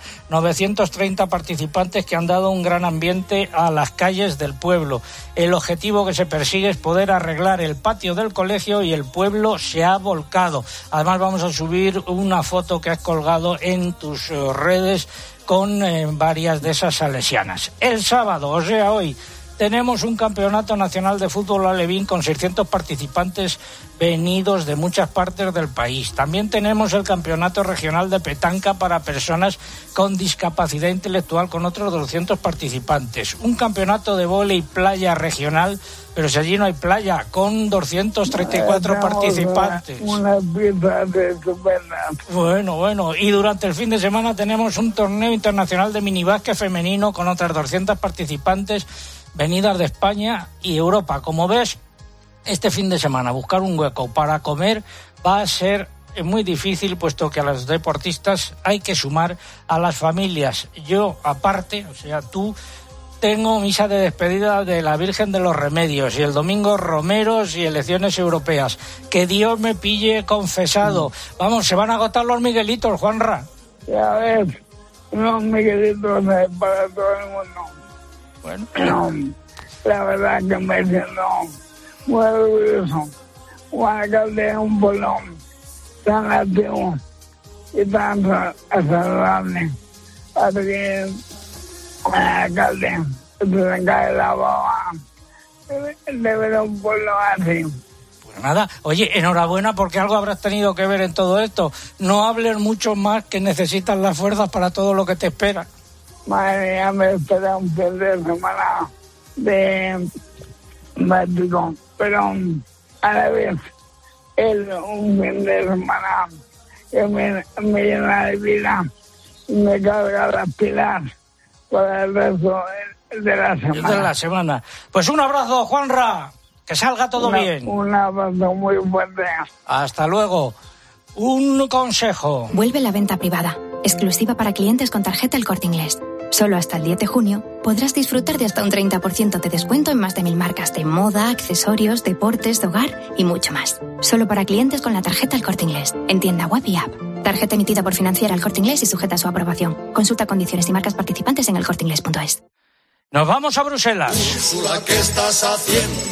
930 participantes que han dado un gran ambiente a las calles del pueblo. El objetivo que se persigue es poder arreglar el patio del colegio y el pueblo se ha volcado. Además, vamos a subir una foto que has colgado en tus redes con varias de esas salesianas. El sábado, o sea hoy, tenemos un campeonato nacional de fútbol alevín con 600 participantes venidos de muchas partes del país. También tenemos el campeonato regional de petanca para personas con discapacidad intelectual con otros 200 participantes. Un campeonato de vóley playa regional, pero si allí no hay playa, con 234 participantes. Una pieza de estupendas. Bueno. Y durante el fin de semana tenemos un torneo internacional de minibásquet femenino con otras 200 participantes venidas de España y Europa. Como ves, este fin de semana buscar un hueco para comer va a ser muy difícil, puesto que a los deportistas hay que sumar a las familias. Yo, aparte, o sea, tú, tengo misa de despedida de la Virgen de los Remedios y el domingo romeros y elecciones europeas. Que Dios me pille confesado. Vamos, se van a agotar los Miguelitos, Juanra. Ya ves, unos Miguelitos para todo el mundo. Bueno, la verdad que me siento muy orgulloso. Un alcalde de un pueblo tan activo y tan saludable. Así que un alcalde se cae la baba de ver un pueblo así. Pues nada, oye, enhorabuena, porque algo habrás tenido que ver en todo esto. No hables mucho más, que necesitas las fuerzas para todo lo que te espera. Madre mía, me espera un fin de semana de mágico, pero a la vez es un fin de semana que me llena de vida y me carga las pilas para el resto de la semana. Pues un abrazo, Juanra. Que salga todo bien. Un abrazo muy fuerte. Hasta luego. Un consejo. Vuelve la venta privada, exclusiva para clientes con tarjeta El Corte Inglés. Solo hasta el 10 de junio podrás disfrutar de hasta un 30% de descuento en más de 1000 marcas de moda, accesorios, deportes, de hogar y mucho más. Solo para clientes con la tarjeta El Corte Inglés, en tienda web y app. Tarjeta emitida por Financiera El Corte Inglés y sujeta a su aprobación. Consulta condiciones y marcas participantes en elcorteinglés.es. Nos vamos a Bruselas. Úrsula, ¿qué estás haciendo?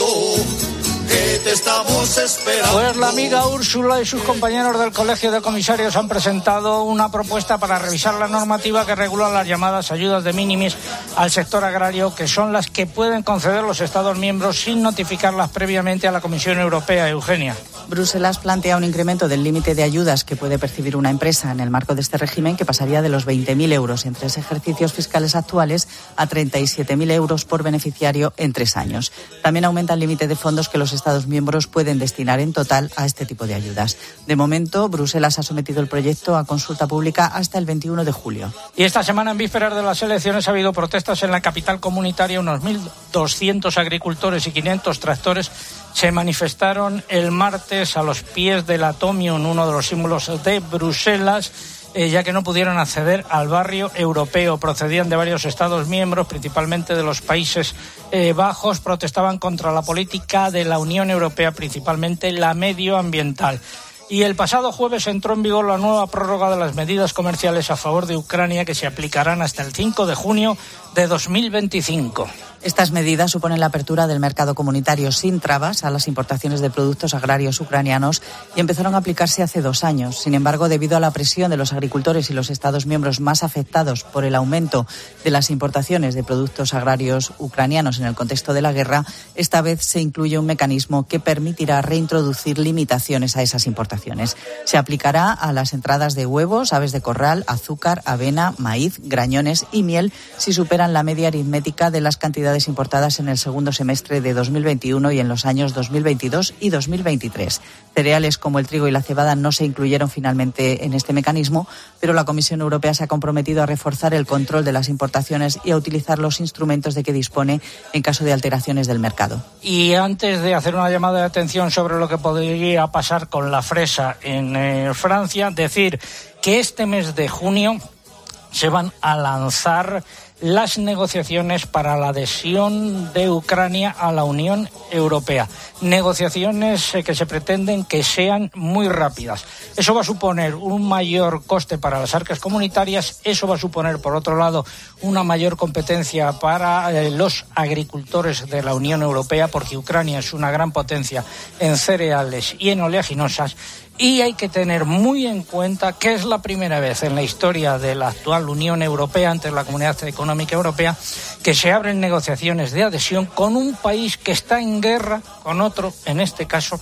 ¿Qué te estamos esperando? Pues la amiga Úrsula y sus compañeros del Colegio de Comisarios han presentado una propuesta para revisar la normativa que regula las llamadas ayudas de minimis al sector agrario, que son las que pueden conceder los Estados miembros sin notificarlas previamente a la Comisión Europea. Eugenia. Bruselas plantea un incremento del límite de ayudas que puede percibir una empresa en el marco de este régimen, que pasaría de los 20.000 euros en 3 ejercicios fiscales actuales a 37.000 euros por beneficiario en 3 años. También aumenta el límite de fondos que los Estados miembros pueden destinar en total a este tipo de ayudas. De momento, Bruselas ha sometido el proyecto a consulta pública hasta el 21 de julio. Y esta semana, en vísperas de las elecciones, ha habido protestas en la capital comunitaria. Unos 1.200 agricultores y 500 tractores se manifestaron el martes a los pies del Atomium, uno de los símbolos de Bruselas, ya que no pudieron acceder al barrio europeo. Procedían de varios Estados miembros, principalmente de los Países Bajos. Protestaban contra la política de la Unión Europea, principalmente la medioambiental. Y el pasado jueves entró en vigor la nueva prórroga de las medidas comerciales a favor de Ucrania, que se aplicarán hasta el 5 de junio de 2025. Estas medidas suponen la apertura del mercado comunitario sin trabas a las importaciones de productos agrarios ucranianos y empezaron a aplicarse hace 2 años. Sin embargo, debido a la presión de los agricultores y los Estados miembros más afectados por el aumento de las importaciones de productos agrarios ucranianos en el contexto de la guerra, esta vez se incluye un mecanismo que permitirá reintroducir limitaciones a esas importaciones. Se aplicará a las entradas de huevos, aves de corral, azúcar, avena, maíz, grañones y miel si superan la media aritmética de las cantidades importadas en el segundo semestre de 2021 y en los años 2022 y 2023. Cereales como el trigo y la cebada no se incluyeron finalmente en este mecanismo, pero la Comisión Europea se ha comprometido a reforzar el control de las importaciones y a utilizar los instrumentos de que dispone en caso de alteraciones del mercado. Y antes de hacer una llamada de atención sobre lo que podría pasar con la fresa en Francia, decir que este mes de junio se van a lanzar las negociaciones para la adhesión de Ucrania a la Unión Europea. Negociaciones que se pretenden que sean muy rápidas. Eso va a suponer un mayor coste para las arcas comunitarias. Eso va a suponer, por otro lado, una mayor competencia para los agricultores de la Unión Europea, porque Ucrania es una gran potencia en cereales y en oleaginosas. Y hay que tener muy en cuenta que es la primera vez en la historia de la actual Unión Europea, ante la Comunidad Económica Europea, que se abren negociaciones de adhesión con un país que está en guerra con otro, en este caso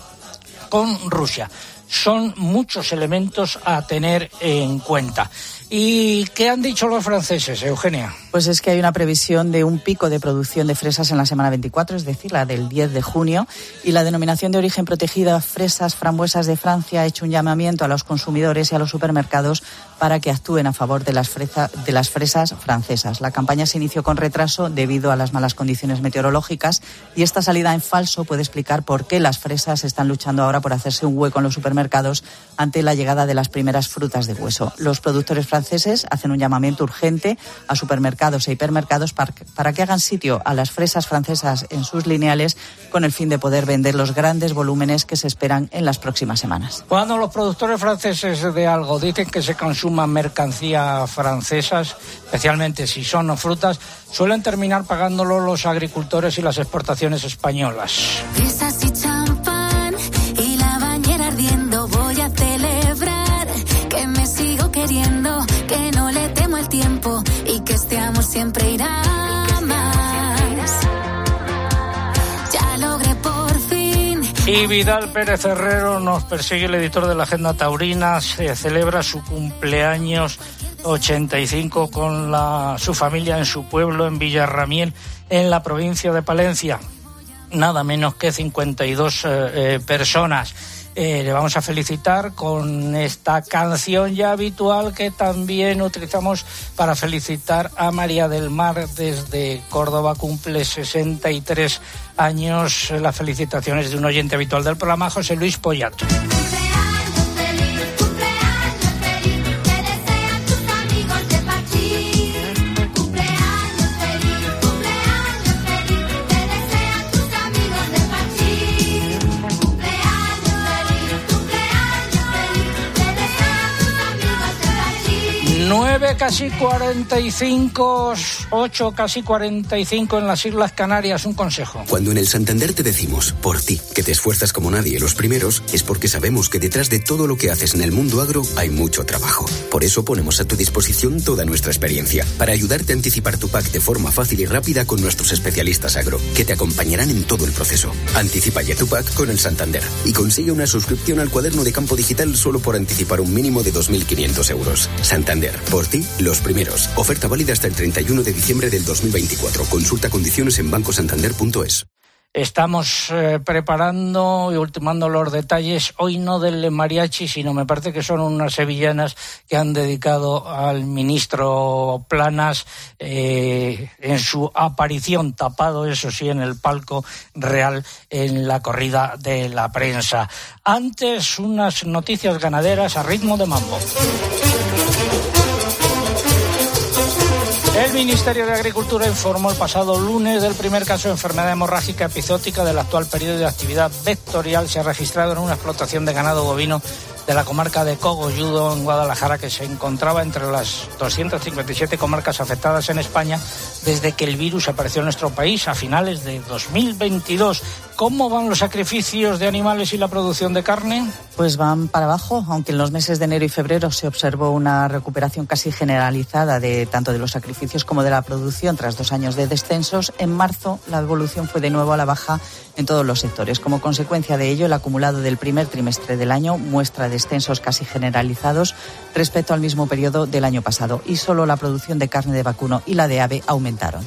con Rusia. Son muchos elementos a tener en cuenta. ¿Y qué han dicho los franceses, Eugenia? Pues es que hay una previsión de un pico de producción de fresas en la semana 24, es decir, la del 10 de junio, y la denominación de origen protegida Fresas Frambuesas de Francia ha hecho un llamamiento a los consumidores y a los supermercados para que actúen a favor de las fresas francesas. La campaña se inició con retraso debido a las malas condiciones meteorológicas, y esta salida en falso puede explicar por qué las fresas están luchando ahora por hacerse un hueco en los supermercados ante la llegada de las primeras frutas de hueso. Los productores franceses hacen un llamamiento urgente a supermercados e hipermercados para que hagan sitio a las fresas francesas en sus lineales, con el fin de poder vender los grandes volúmenes que se esperan en las próximas semanas. Cuando los productores franceses de algo dicen que se consuman mercancía francesas, especialmente si son frutas, suelen terminar pagándolo los agricultores y las exportaciones españolas. Fresas y champán y la bañera ardiendo, voy a celebrar que me sigo queriendo, que no le temo al tiempo y que este amor siempre irá más. Ya logré por fin. Y Vidal Pérez Herrero nos persigue, el editor de la Agenda Taurina. Se celebra su cumpleaños 85 con su familia en su pueblo, en Villarramiel, en la provincia de Palencia. Nada menos que 52 personas. Le vamos a felicitar con esta canción ya habitual que también utilizamos para felicitar a María del Mar desde Córdoba, cumple 63 años. Las felicitaciones de un oyente habitual del programa, José Luis Pollato. Casi 45, 8, casi 45 en las Islas Canarias. Un consejo. Cuando en el Santander te decimos, por ti, que te esfuerzas como nadie los primeros, es porque sabemos que detrás de todo lo que haces en el mundo agro hay mucho trabajo. Por eso ponemos a tu disposición toda nuestra experiencia, para ayudarte a anticipar tu PAC de forma fácil y rápida con nuestros especialistas agro, que te acompañarán en todo el proceso. Anticipa ya tu PAC con el Santander y consigue una suscripción al cuaderno de campo digital solo por anticipar un mínimo de 2.500 euros. Santander, por ti, los primeros. Oferta válida hasta el 31 de diciembre del 2024. Consulta condiciones en bancosantander.es. Estamos preparando y ultimando los detalles, hoy no del mariachi, sino me parece que son unas sevillanas que han dedicado al ministro Planas en su aparición, tapado eso sí, en el palco real en la corrida de la prensa. Antes, unas noticias ganaderas a ritmo de mambo. El Ministerio de Agricultura informó el pasado lunes del primer caso de enfermedad hemorrágica epizootica del actual periodo de actividad vectorial. Se ha registrado en una explotación de ganado bovino de la comarca de Cogolludo, en Guadalajara, que se encontraba entre las 257 comarcas afectadas en España desde que el virus apareció en nuestro país a finales de 2022. ¿Cómo van los sacrificios de animales y la producción de carne? Pues van para abajo, aunque en los meses de enero y febrero se observó una recuperación casi generalizada de tanto de los sacrificios como de la producción tras 2 años de descensos. En marzo la evolución fue de nuevo a la baja en todos los sectores. Como consecuencia de ello, el acumulado del primer trimestre del año muestra descensos casi generalizados respecto al mismo periodo del año pasado, y solo la producción de carne de vacuno y la de ave aumentaron.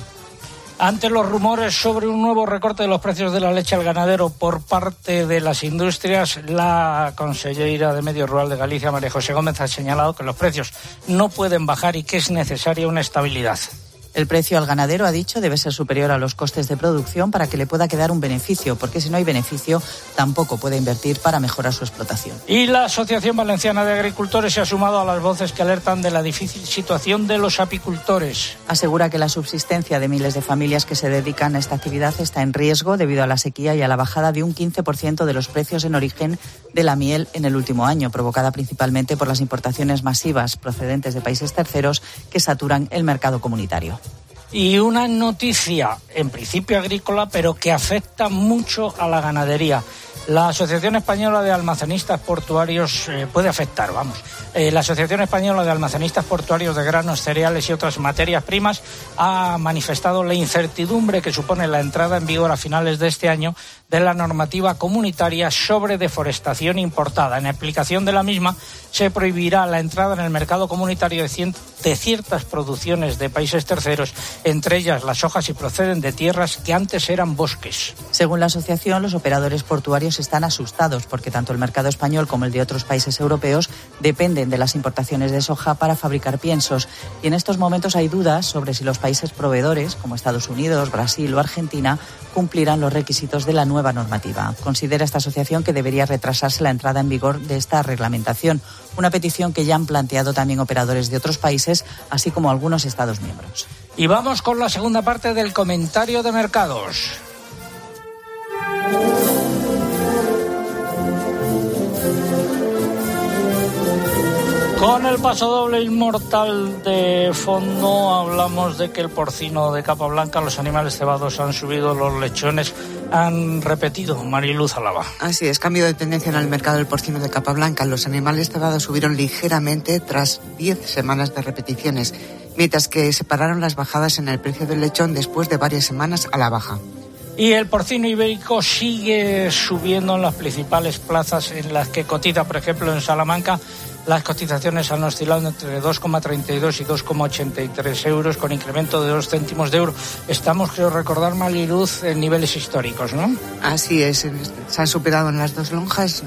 Ante los rumores sobre un nuevo recorte de los precios de la leche al ganadero por parte de las industrias, la consellera de Medio Rural de Galicia, María José Gómez, ha señalado que los precios no pueden bajar y que es necesaria una estabilidad. El precio al ganadero, ha dicho, debe ser superior a los costes de producción para que le pueda quedar un beneficio, porque si no hay beneficio, tampoco puede invertir para mejorar su explotación. Y la Asociación Valenciana de Agricultores se ha sumado a las voces que alertan de la difícil situación de los apicultores. Asegura que la subsistencia de miles de familias que se dedican a esta actividad está en riesgo debido a la sequía y a la bajada de un 15% de los precios en origen de la miel en el último año, provocada principalmente por las importaciones masivas procedentes de países terceros que saturan el mercado comunitario. Y una noticia, en principio agrícola, pero que afecta mucho a la ganadería. La Asociación Española de Almacenistas Portuarios puede afectar, La Asociación Española de Almacenistas Portuarios de Granos, Cereales y otras materias primas ha manifestado la incertidumbre que supone la entrada en vigor a finales de este año de la normativa comunitaria sobre deforestación importada. En aplicación de la misma, se prohibirá la entrada en el mercado comunitario de ciertas producciones de países terceros, entre ellas las hojas si proceden de tierras que antes eran bosques. Según la asociación, los operadores portuarios están asustados porque tanto el mercado español como el de otros países europeos dependen de las importaciones de soja para fabricar piensos. Y en estos momentos hay dudas sobre si los países proveedores, como Estados Unidos, Brasil o Argentina, cumplirán los requisitos de la nueva normativa. Considera esta asociación que debería retrasarse la entrada en vigor de esta reglamentación, una petición que ya han planteado también operadores de otros países, así como algunos Estados miembros. Y vamos con la segunda parte del comentario de mercados. Con el pasodoble inmortal de fondo hablamos de que el porcino de capa blanca, los animales cebados han subido, los lechones han repetido. Mariluz Alaba. Así es, cambio de tendencia en el mercado del porcino de capa blanca. Los animales cebados subieron ligeramente tras 10 semanas de repeticiones, mientras que se pararon las bajadas en el precio del lechón después de varias semanas a la baja. Y el porcino ibérico sigue subiendo en las principales plazas en las que cotiza, por ejemplo, en Salamanca. Las cotizaciones han oscilado entre 2,32 y 2,83 euros, con incremento de 2 céntimos de euro. Estamos, creo recordar, Mariluz, en niveles históricos, ¿no? Así es, se han superado en las dos lonjas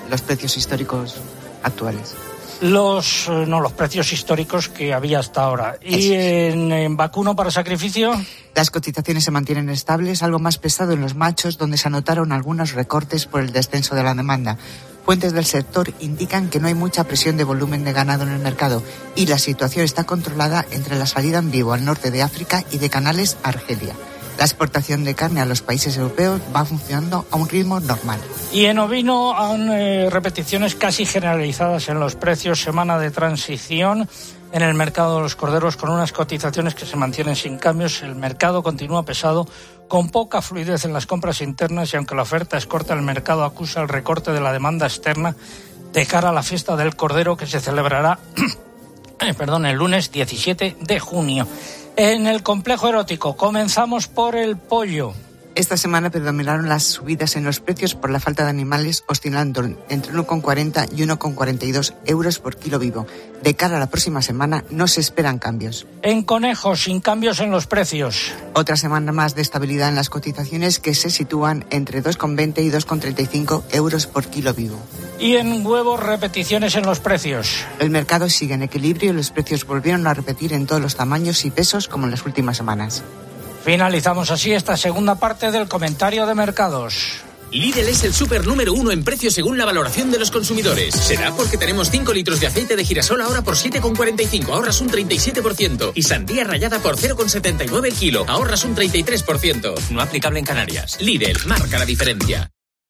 los precios históricos actuales. Los precios históricos que había hasta ahora. ¿Y en vacuno para sacrificio? Las cotizaciones se mantienen estables, algo más pesado en los machos, donde se anotaron algunos recortes por el descenso de la demanda. Fuentes del sector indican que no hay mucha presión de volumen de ganado en el mercado y la situación está controlada entre la salida en vivo al norte de África y de Canales a Argelia. La exportación de carne a los países europeos va funcionando a un ritmo normal. Y en ovino han repeticiones casi generalizadas en los precios, semana de transición en el mercado de los corderos con unas cotizaciones que se mantienen sin cambios. El mercado continúa pesado, con poca fluidez en las compras internas y aunque la oferta es corta, el mercado acusa el recorte de la demanda externa de cara a la fiesta del cordero que se celebrará el lunes 17 de junio. En el complejo erótico comenzamos por el pollo. Esta semana predominaron las subidas en los precios por la falta de animales, oscilando entre 1,40 y 1,42 euros por kilo vivo. De cara a la próxima semana no se esperan cambios. En conejos, sin cambios en los precios. Otra semana más de estabilidad en las cotizaciones que se sitúan entre 2,20 y 2,35 euros por kilo vivo. Y en huevos, repeticiones en los precios. El mercado sigue en equilibrio y los precios volvieron a repetir en todos los tamaños y pesos como en las últimas semanas. Finalizamos así esta segunda parte del comentario de mercados. Lidl es el súper número 1 en precio según la valoración de los consumidores. ¿Será porque tenemos 5 litros de aceite de girasol ahora por 7,45? Ahorras un 37%. Y sandía rallada por 0,79 el kilo. Ahorras un 33%. No aplicable en Canarias. Lidl, marca la diferencia.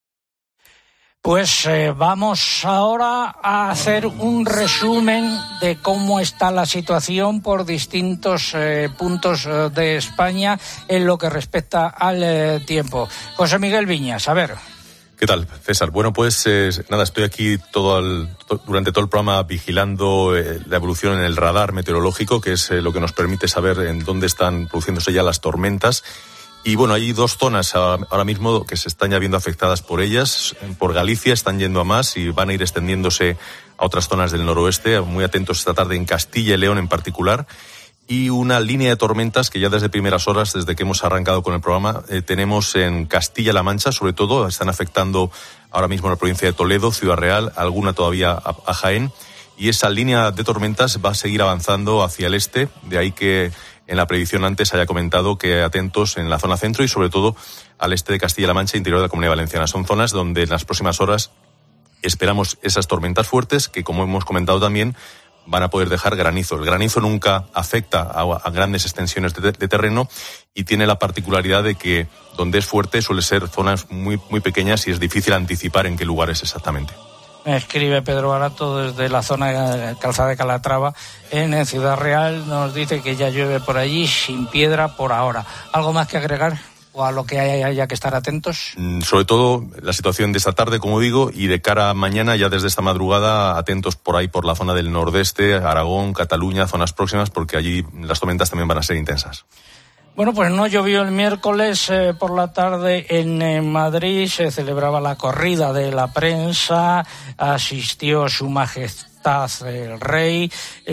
Pues vamos ahora a hacer un resumen de cómo está la situación por distintos puntos de España en lo que respecta al tiempo. José Miguel Viñas, a ver. ¿Qué tal, César? Bueno, pues estoy aquí durante todo el programa vigilando la evolución en el radar meteorológico, que es lo que nos permite saber en dónde están produciéndose ya las tormentas. Y bueno, hay dos zonas ahora mismo que se están ya viendo afectadas por ellas. Por Galicia están yendo a más y van a ir extendiéndose a otras zonas del noroeste. Muy atentos esta tarde en Castilla y León en particular. Y una línea de tormentas que ya desde primeras horas, desde que hemos arrancado con el programa, tenemos en Castilla-La Mancha, sobre todo. Están afectando ahora mismo a la provincia de Toledo, Ciudad Real, alguna todavía a Jaén. Y esa línea de tormentas va a seguir avanzando hacia el este. De ahí que en la predicción antes haya comentado que atentos en la zona centro y sobre todo al este de Castilla-La Mancha, interior de la Comunidad Valenciana. Son zonas donde en las próximas horas esperamos esas tormentas fuertes que, como hemos comentado también, van a poder dejar granizo. El granizo nunca afecta a grandes extensiones de terreno y tiene la particularidad de que donde es fuerte suele ser zonas muy, muy pequeñas y es difícil anticipar en qué lugares exactamente. Me escribe Pedro Barato desde la zona de Calzada de Calatrava en Ciudad Real. Nos dice que ya llueve por allí, sin piedra por ahora. ¿Algo más que agregar o a lo que haya que estar atentos? Sobre todo la situación de esta tarde, como digo, y de cara a mañana, ya desde esta madrugada, atentos por ahí, por la zona del nordeste, Aragón, Cataluña, zonas próximas, porque allí las tormentas también van a ser intensas. Bueno, pues no llovió el miércoles por la tarde en Madrid, se celebraba la corrida de la prensa, asistió Su Majestad el Rey,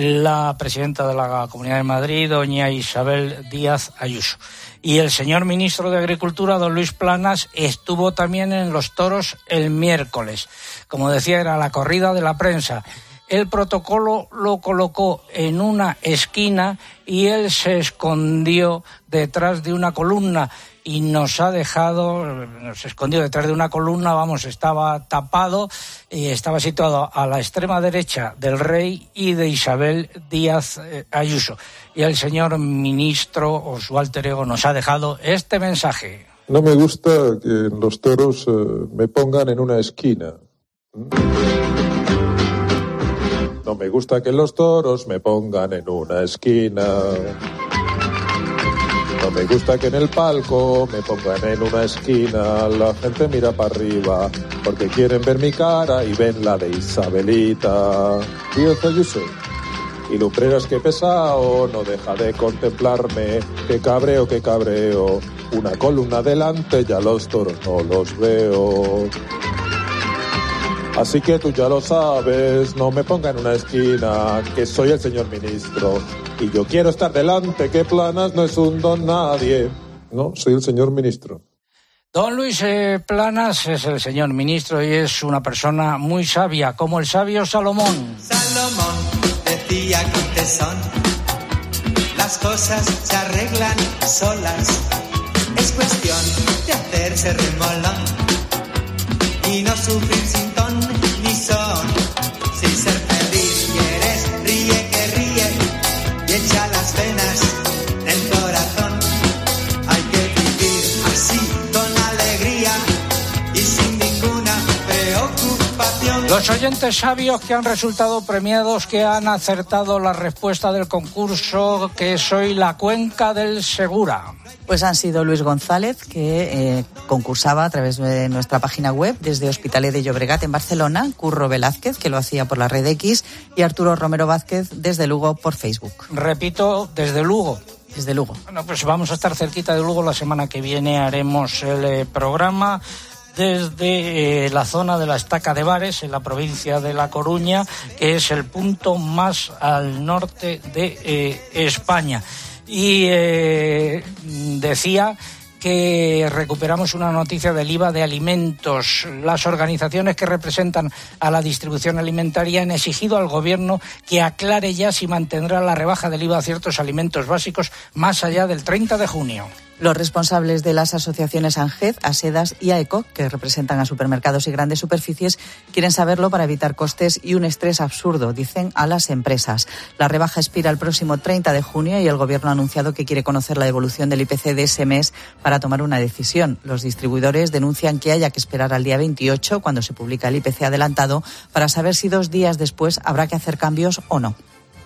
la presidenta de la Comunidad de Madrid, doña Isabel Díaz Ayuso. Y el señor ministro de Agricultura, don Luis Planas, estuvo también en los toros el miércoles. Como decía, era la corrida de la prensa. El protocolo lo colocó en una esquina y él se escondió detrás de una columna y se escondió detrás de una columna, estaba tapado y estaba situado a la extrema derecha del rey y de Isabel Díaz Ayuso. Y el señor ministro o su alter ego nos ha dejado este mensaje. No me gusta que en los toros me pongan en una esquina. No me gusta que los toros me pongan en una esquina. No me gusta que en el palco me pongan en una esquina. La gente mira para arriba porque quieren ver mi cara y ven la de Isabelita Díaz Ayuso. Y Lumbreras, que pesado, no deja de contemplarme. Qué cabreo, qué cabreo. Una columna delante, ya los toros no los veo. Así que tú ya lo sabes, no me ponga en una esquina, que soy el señor ministro. Y yo quiero estar delante, que Planas no es un don nadie. No, soy el señor ministro. Don Luis Planas es el señor ministro y es una persona muy sabia, como el sabio Salomón. Salomón decía con tesón, las cosas se arreglan solas, es cuestión de hacerse remolón y no sufrir sin ton ni son. Si ser feliz quieres, ríe que ríe y echa las venas del corazón. Hay que vivir así con alegría y sin ninguna preocupación. Los oyentes sabios que han resultado premiados, que han acertado la respuesta del concurso, que soy la Cuenca del Segura. Pues han sido Luis González, que concursaba a través de nuestra página web desde Hospitalet de Llobregat en Barcelona, Curro Velázquez, que lo hacía por la Red X, y Arturo Romero Vázquez desde Lugo por Facebook. Repito, desde Lugo. Desde Lugo. Bueno, pues vamos a estar cerquita de Lugo. La semana que viene haremos el programa desde la zona de la Estaca de Bares, en la provincia de La Coruña, que es el punto más al norte de España. Y decía que recuperamos una noticia del IVA de alimentos. Las organizaciones que representan a la distribución alimentaria han exigido al Gobierno que aclare ya si mantendrá la rebaja del IVA a ciertos alimentos básicos más allá del 30 de junio. Los responsables de las asociaciones ANGED, ASEDAS y AECO, que representan a supermercados y grandes superficies, quieren saberlo para evitar costes y un estrés absurdo, dicen a las empresas. La rebaja expira el próximo 30 de junio y el Gobierno ha anunciado que quiere conocer la evolución del IPC de ese mes para tomar una decisión. Los distribuidores denuncian que haya que esperar al día 28, cuando se publica el IPC adelantado, para saber si 2 días después habrá que hacer cambios o no.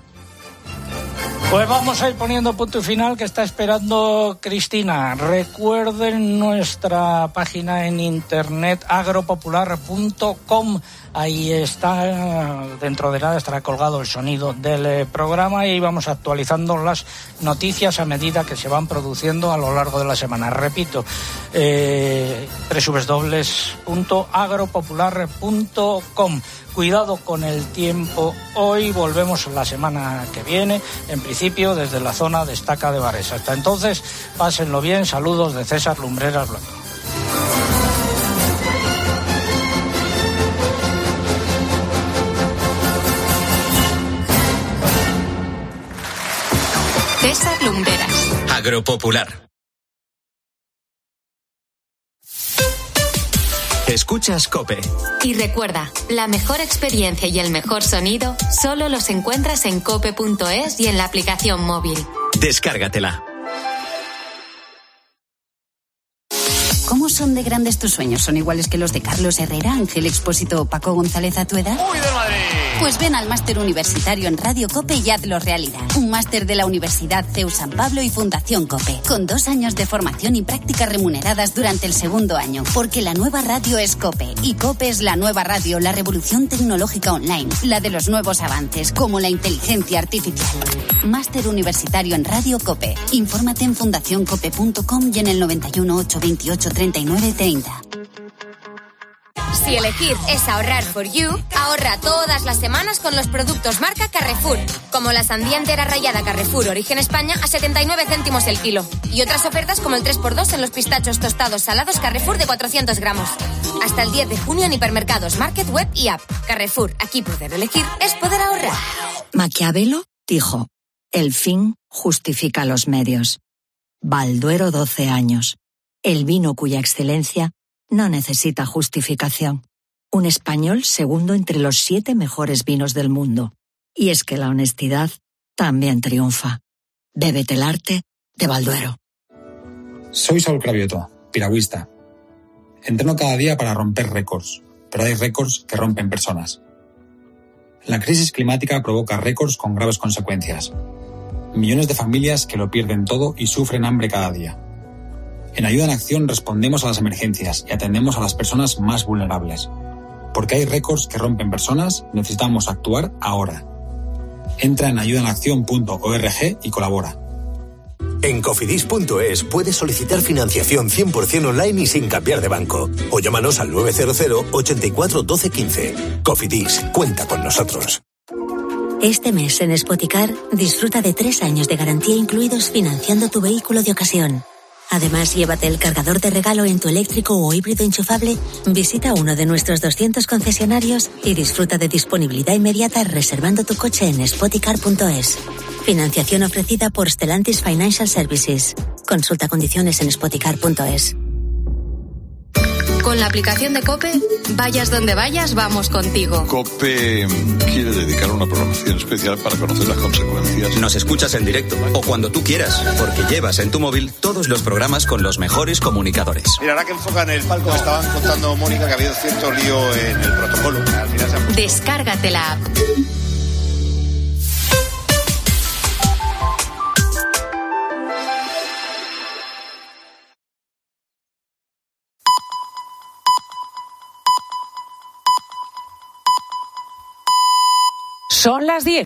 Pues vamos a ir poniendo punto y final, que está esperando Cristina. Recuerden nuestra página en internet agropopular.com. Ahí está, dentro de nada estará colgado el sonido del programa y vamos actualizando las noticias a medida que se van produciendo a lo largo de la semana. Repito, www.agropopular.com. Cuidado con el tiempo hoy, volvemos la semana que viene, en principio desde la zona de Estaca de Bares. Hasta entonces, pásenlo bien, saludos de César Lumbreras Blanco. César Lumbreras. Agropopular. Escuchas COPE. Y recuerda, la mejor experiencia y el mejor sonido solo los encuentras en cope.es y en la aplicación móvil. Descárgatela. ¿Cómo son de grandes tus sueños? ¿Son iguales que los de Carlos Herrera, Ángel Expósito o Paco González a tu edad? ¡Muy de Madrid! Pues ven al máster universitario en Radio COPE y hazlo realidad. Un máster de la Universidad CEU San Pablo y Fundación COPE, con 2 años de formación y prácticas remuneradas durante el 2º año. Porque la nueva radio es COPE, y COPE es la nueva radio, la revolución tecnológica online, la de los nuevos avances, como la inteligencia artificial. Máster universitario en Radio COPE. Infórmate en fundacioncope.com y en el 91 828 39 30. Si elegir es ahorrar for you, ahorra todas las semanas con los productos marca Carrefour, como la sandía entera rallada Carrefour Origen España a 79 céntimos el kilo. Y otras ofertas como el 3x2 en los pistachos tostados salados Carrefour de 400 gramos. Hasta el 10 de junio en hipermercados, market, web y app. Carrefour, aquí poder elegir es poder ahorrar. Maquiavelo dijo, el fin justifica los medios. Balduero 12 años. El vino cuya excelencia no necesita justificación. Un español segundo entre los 7 mejores vinos del mundo. Y es que la honestidad también triunfa. Bébete el arte de Balduero. Soy Saúl Cravioto, piragüista. Entreno cada día para romper récords, pero hay récords que rompen personas. La crisis climática provoca récords con graves consecuencias. Millones de familias que lo pierden todo y sufren hambre cada día. En Ayuda en Acción respondemos a las emergencias y atendemos a las personas más vulnerables. Porque hay récords que rompen personas, necesitamos actuar ahora. Entra en ayudaenaccion.org y colabora. En cofidis.es puedes solicitar financiación 100% online y sin cambiar de banco. O llámanos al 900 84 12 15. Cofidis, cuenta con nosotros. Este mes en Spoticar disfruta de 3 años de garantía incluidos financiando tu vehículo de ocasión. Además, llévate el cargador de regalo en tu eléctrico o híbrido enchufable, visita uno de nuestros 200 concesionarios y disfruta de disponibilidad inmediata reservando tu coche en spoticar.es. Financiación ofrecida por Stellantis Financial Services. Consulta condiciones en spoticar.es. Con la aplicación de COPE, vayas donde vayas, vamos contigo. COPE quiere dedicar una programación especial para conocer las consecuencias. Nos escuchas en directo o cuando tú quieras, porque llevas en tu móvil todos los programas con los mejores comunicadores. Mira, ahora que enfocan el palco, me estaban contando, Mónica, que ha habido cierto lío en el protocolo. Al final se ha... Descárgate la app. Son las 10.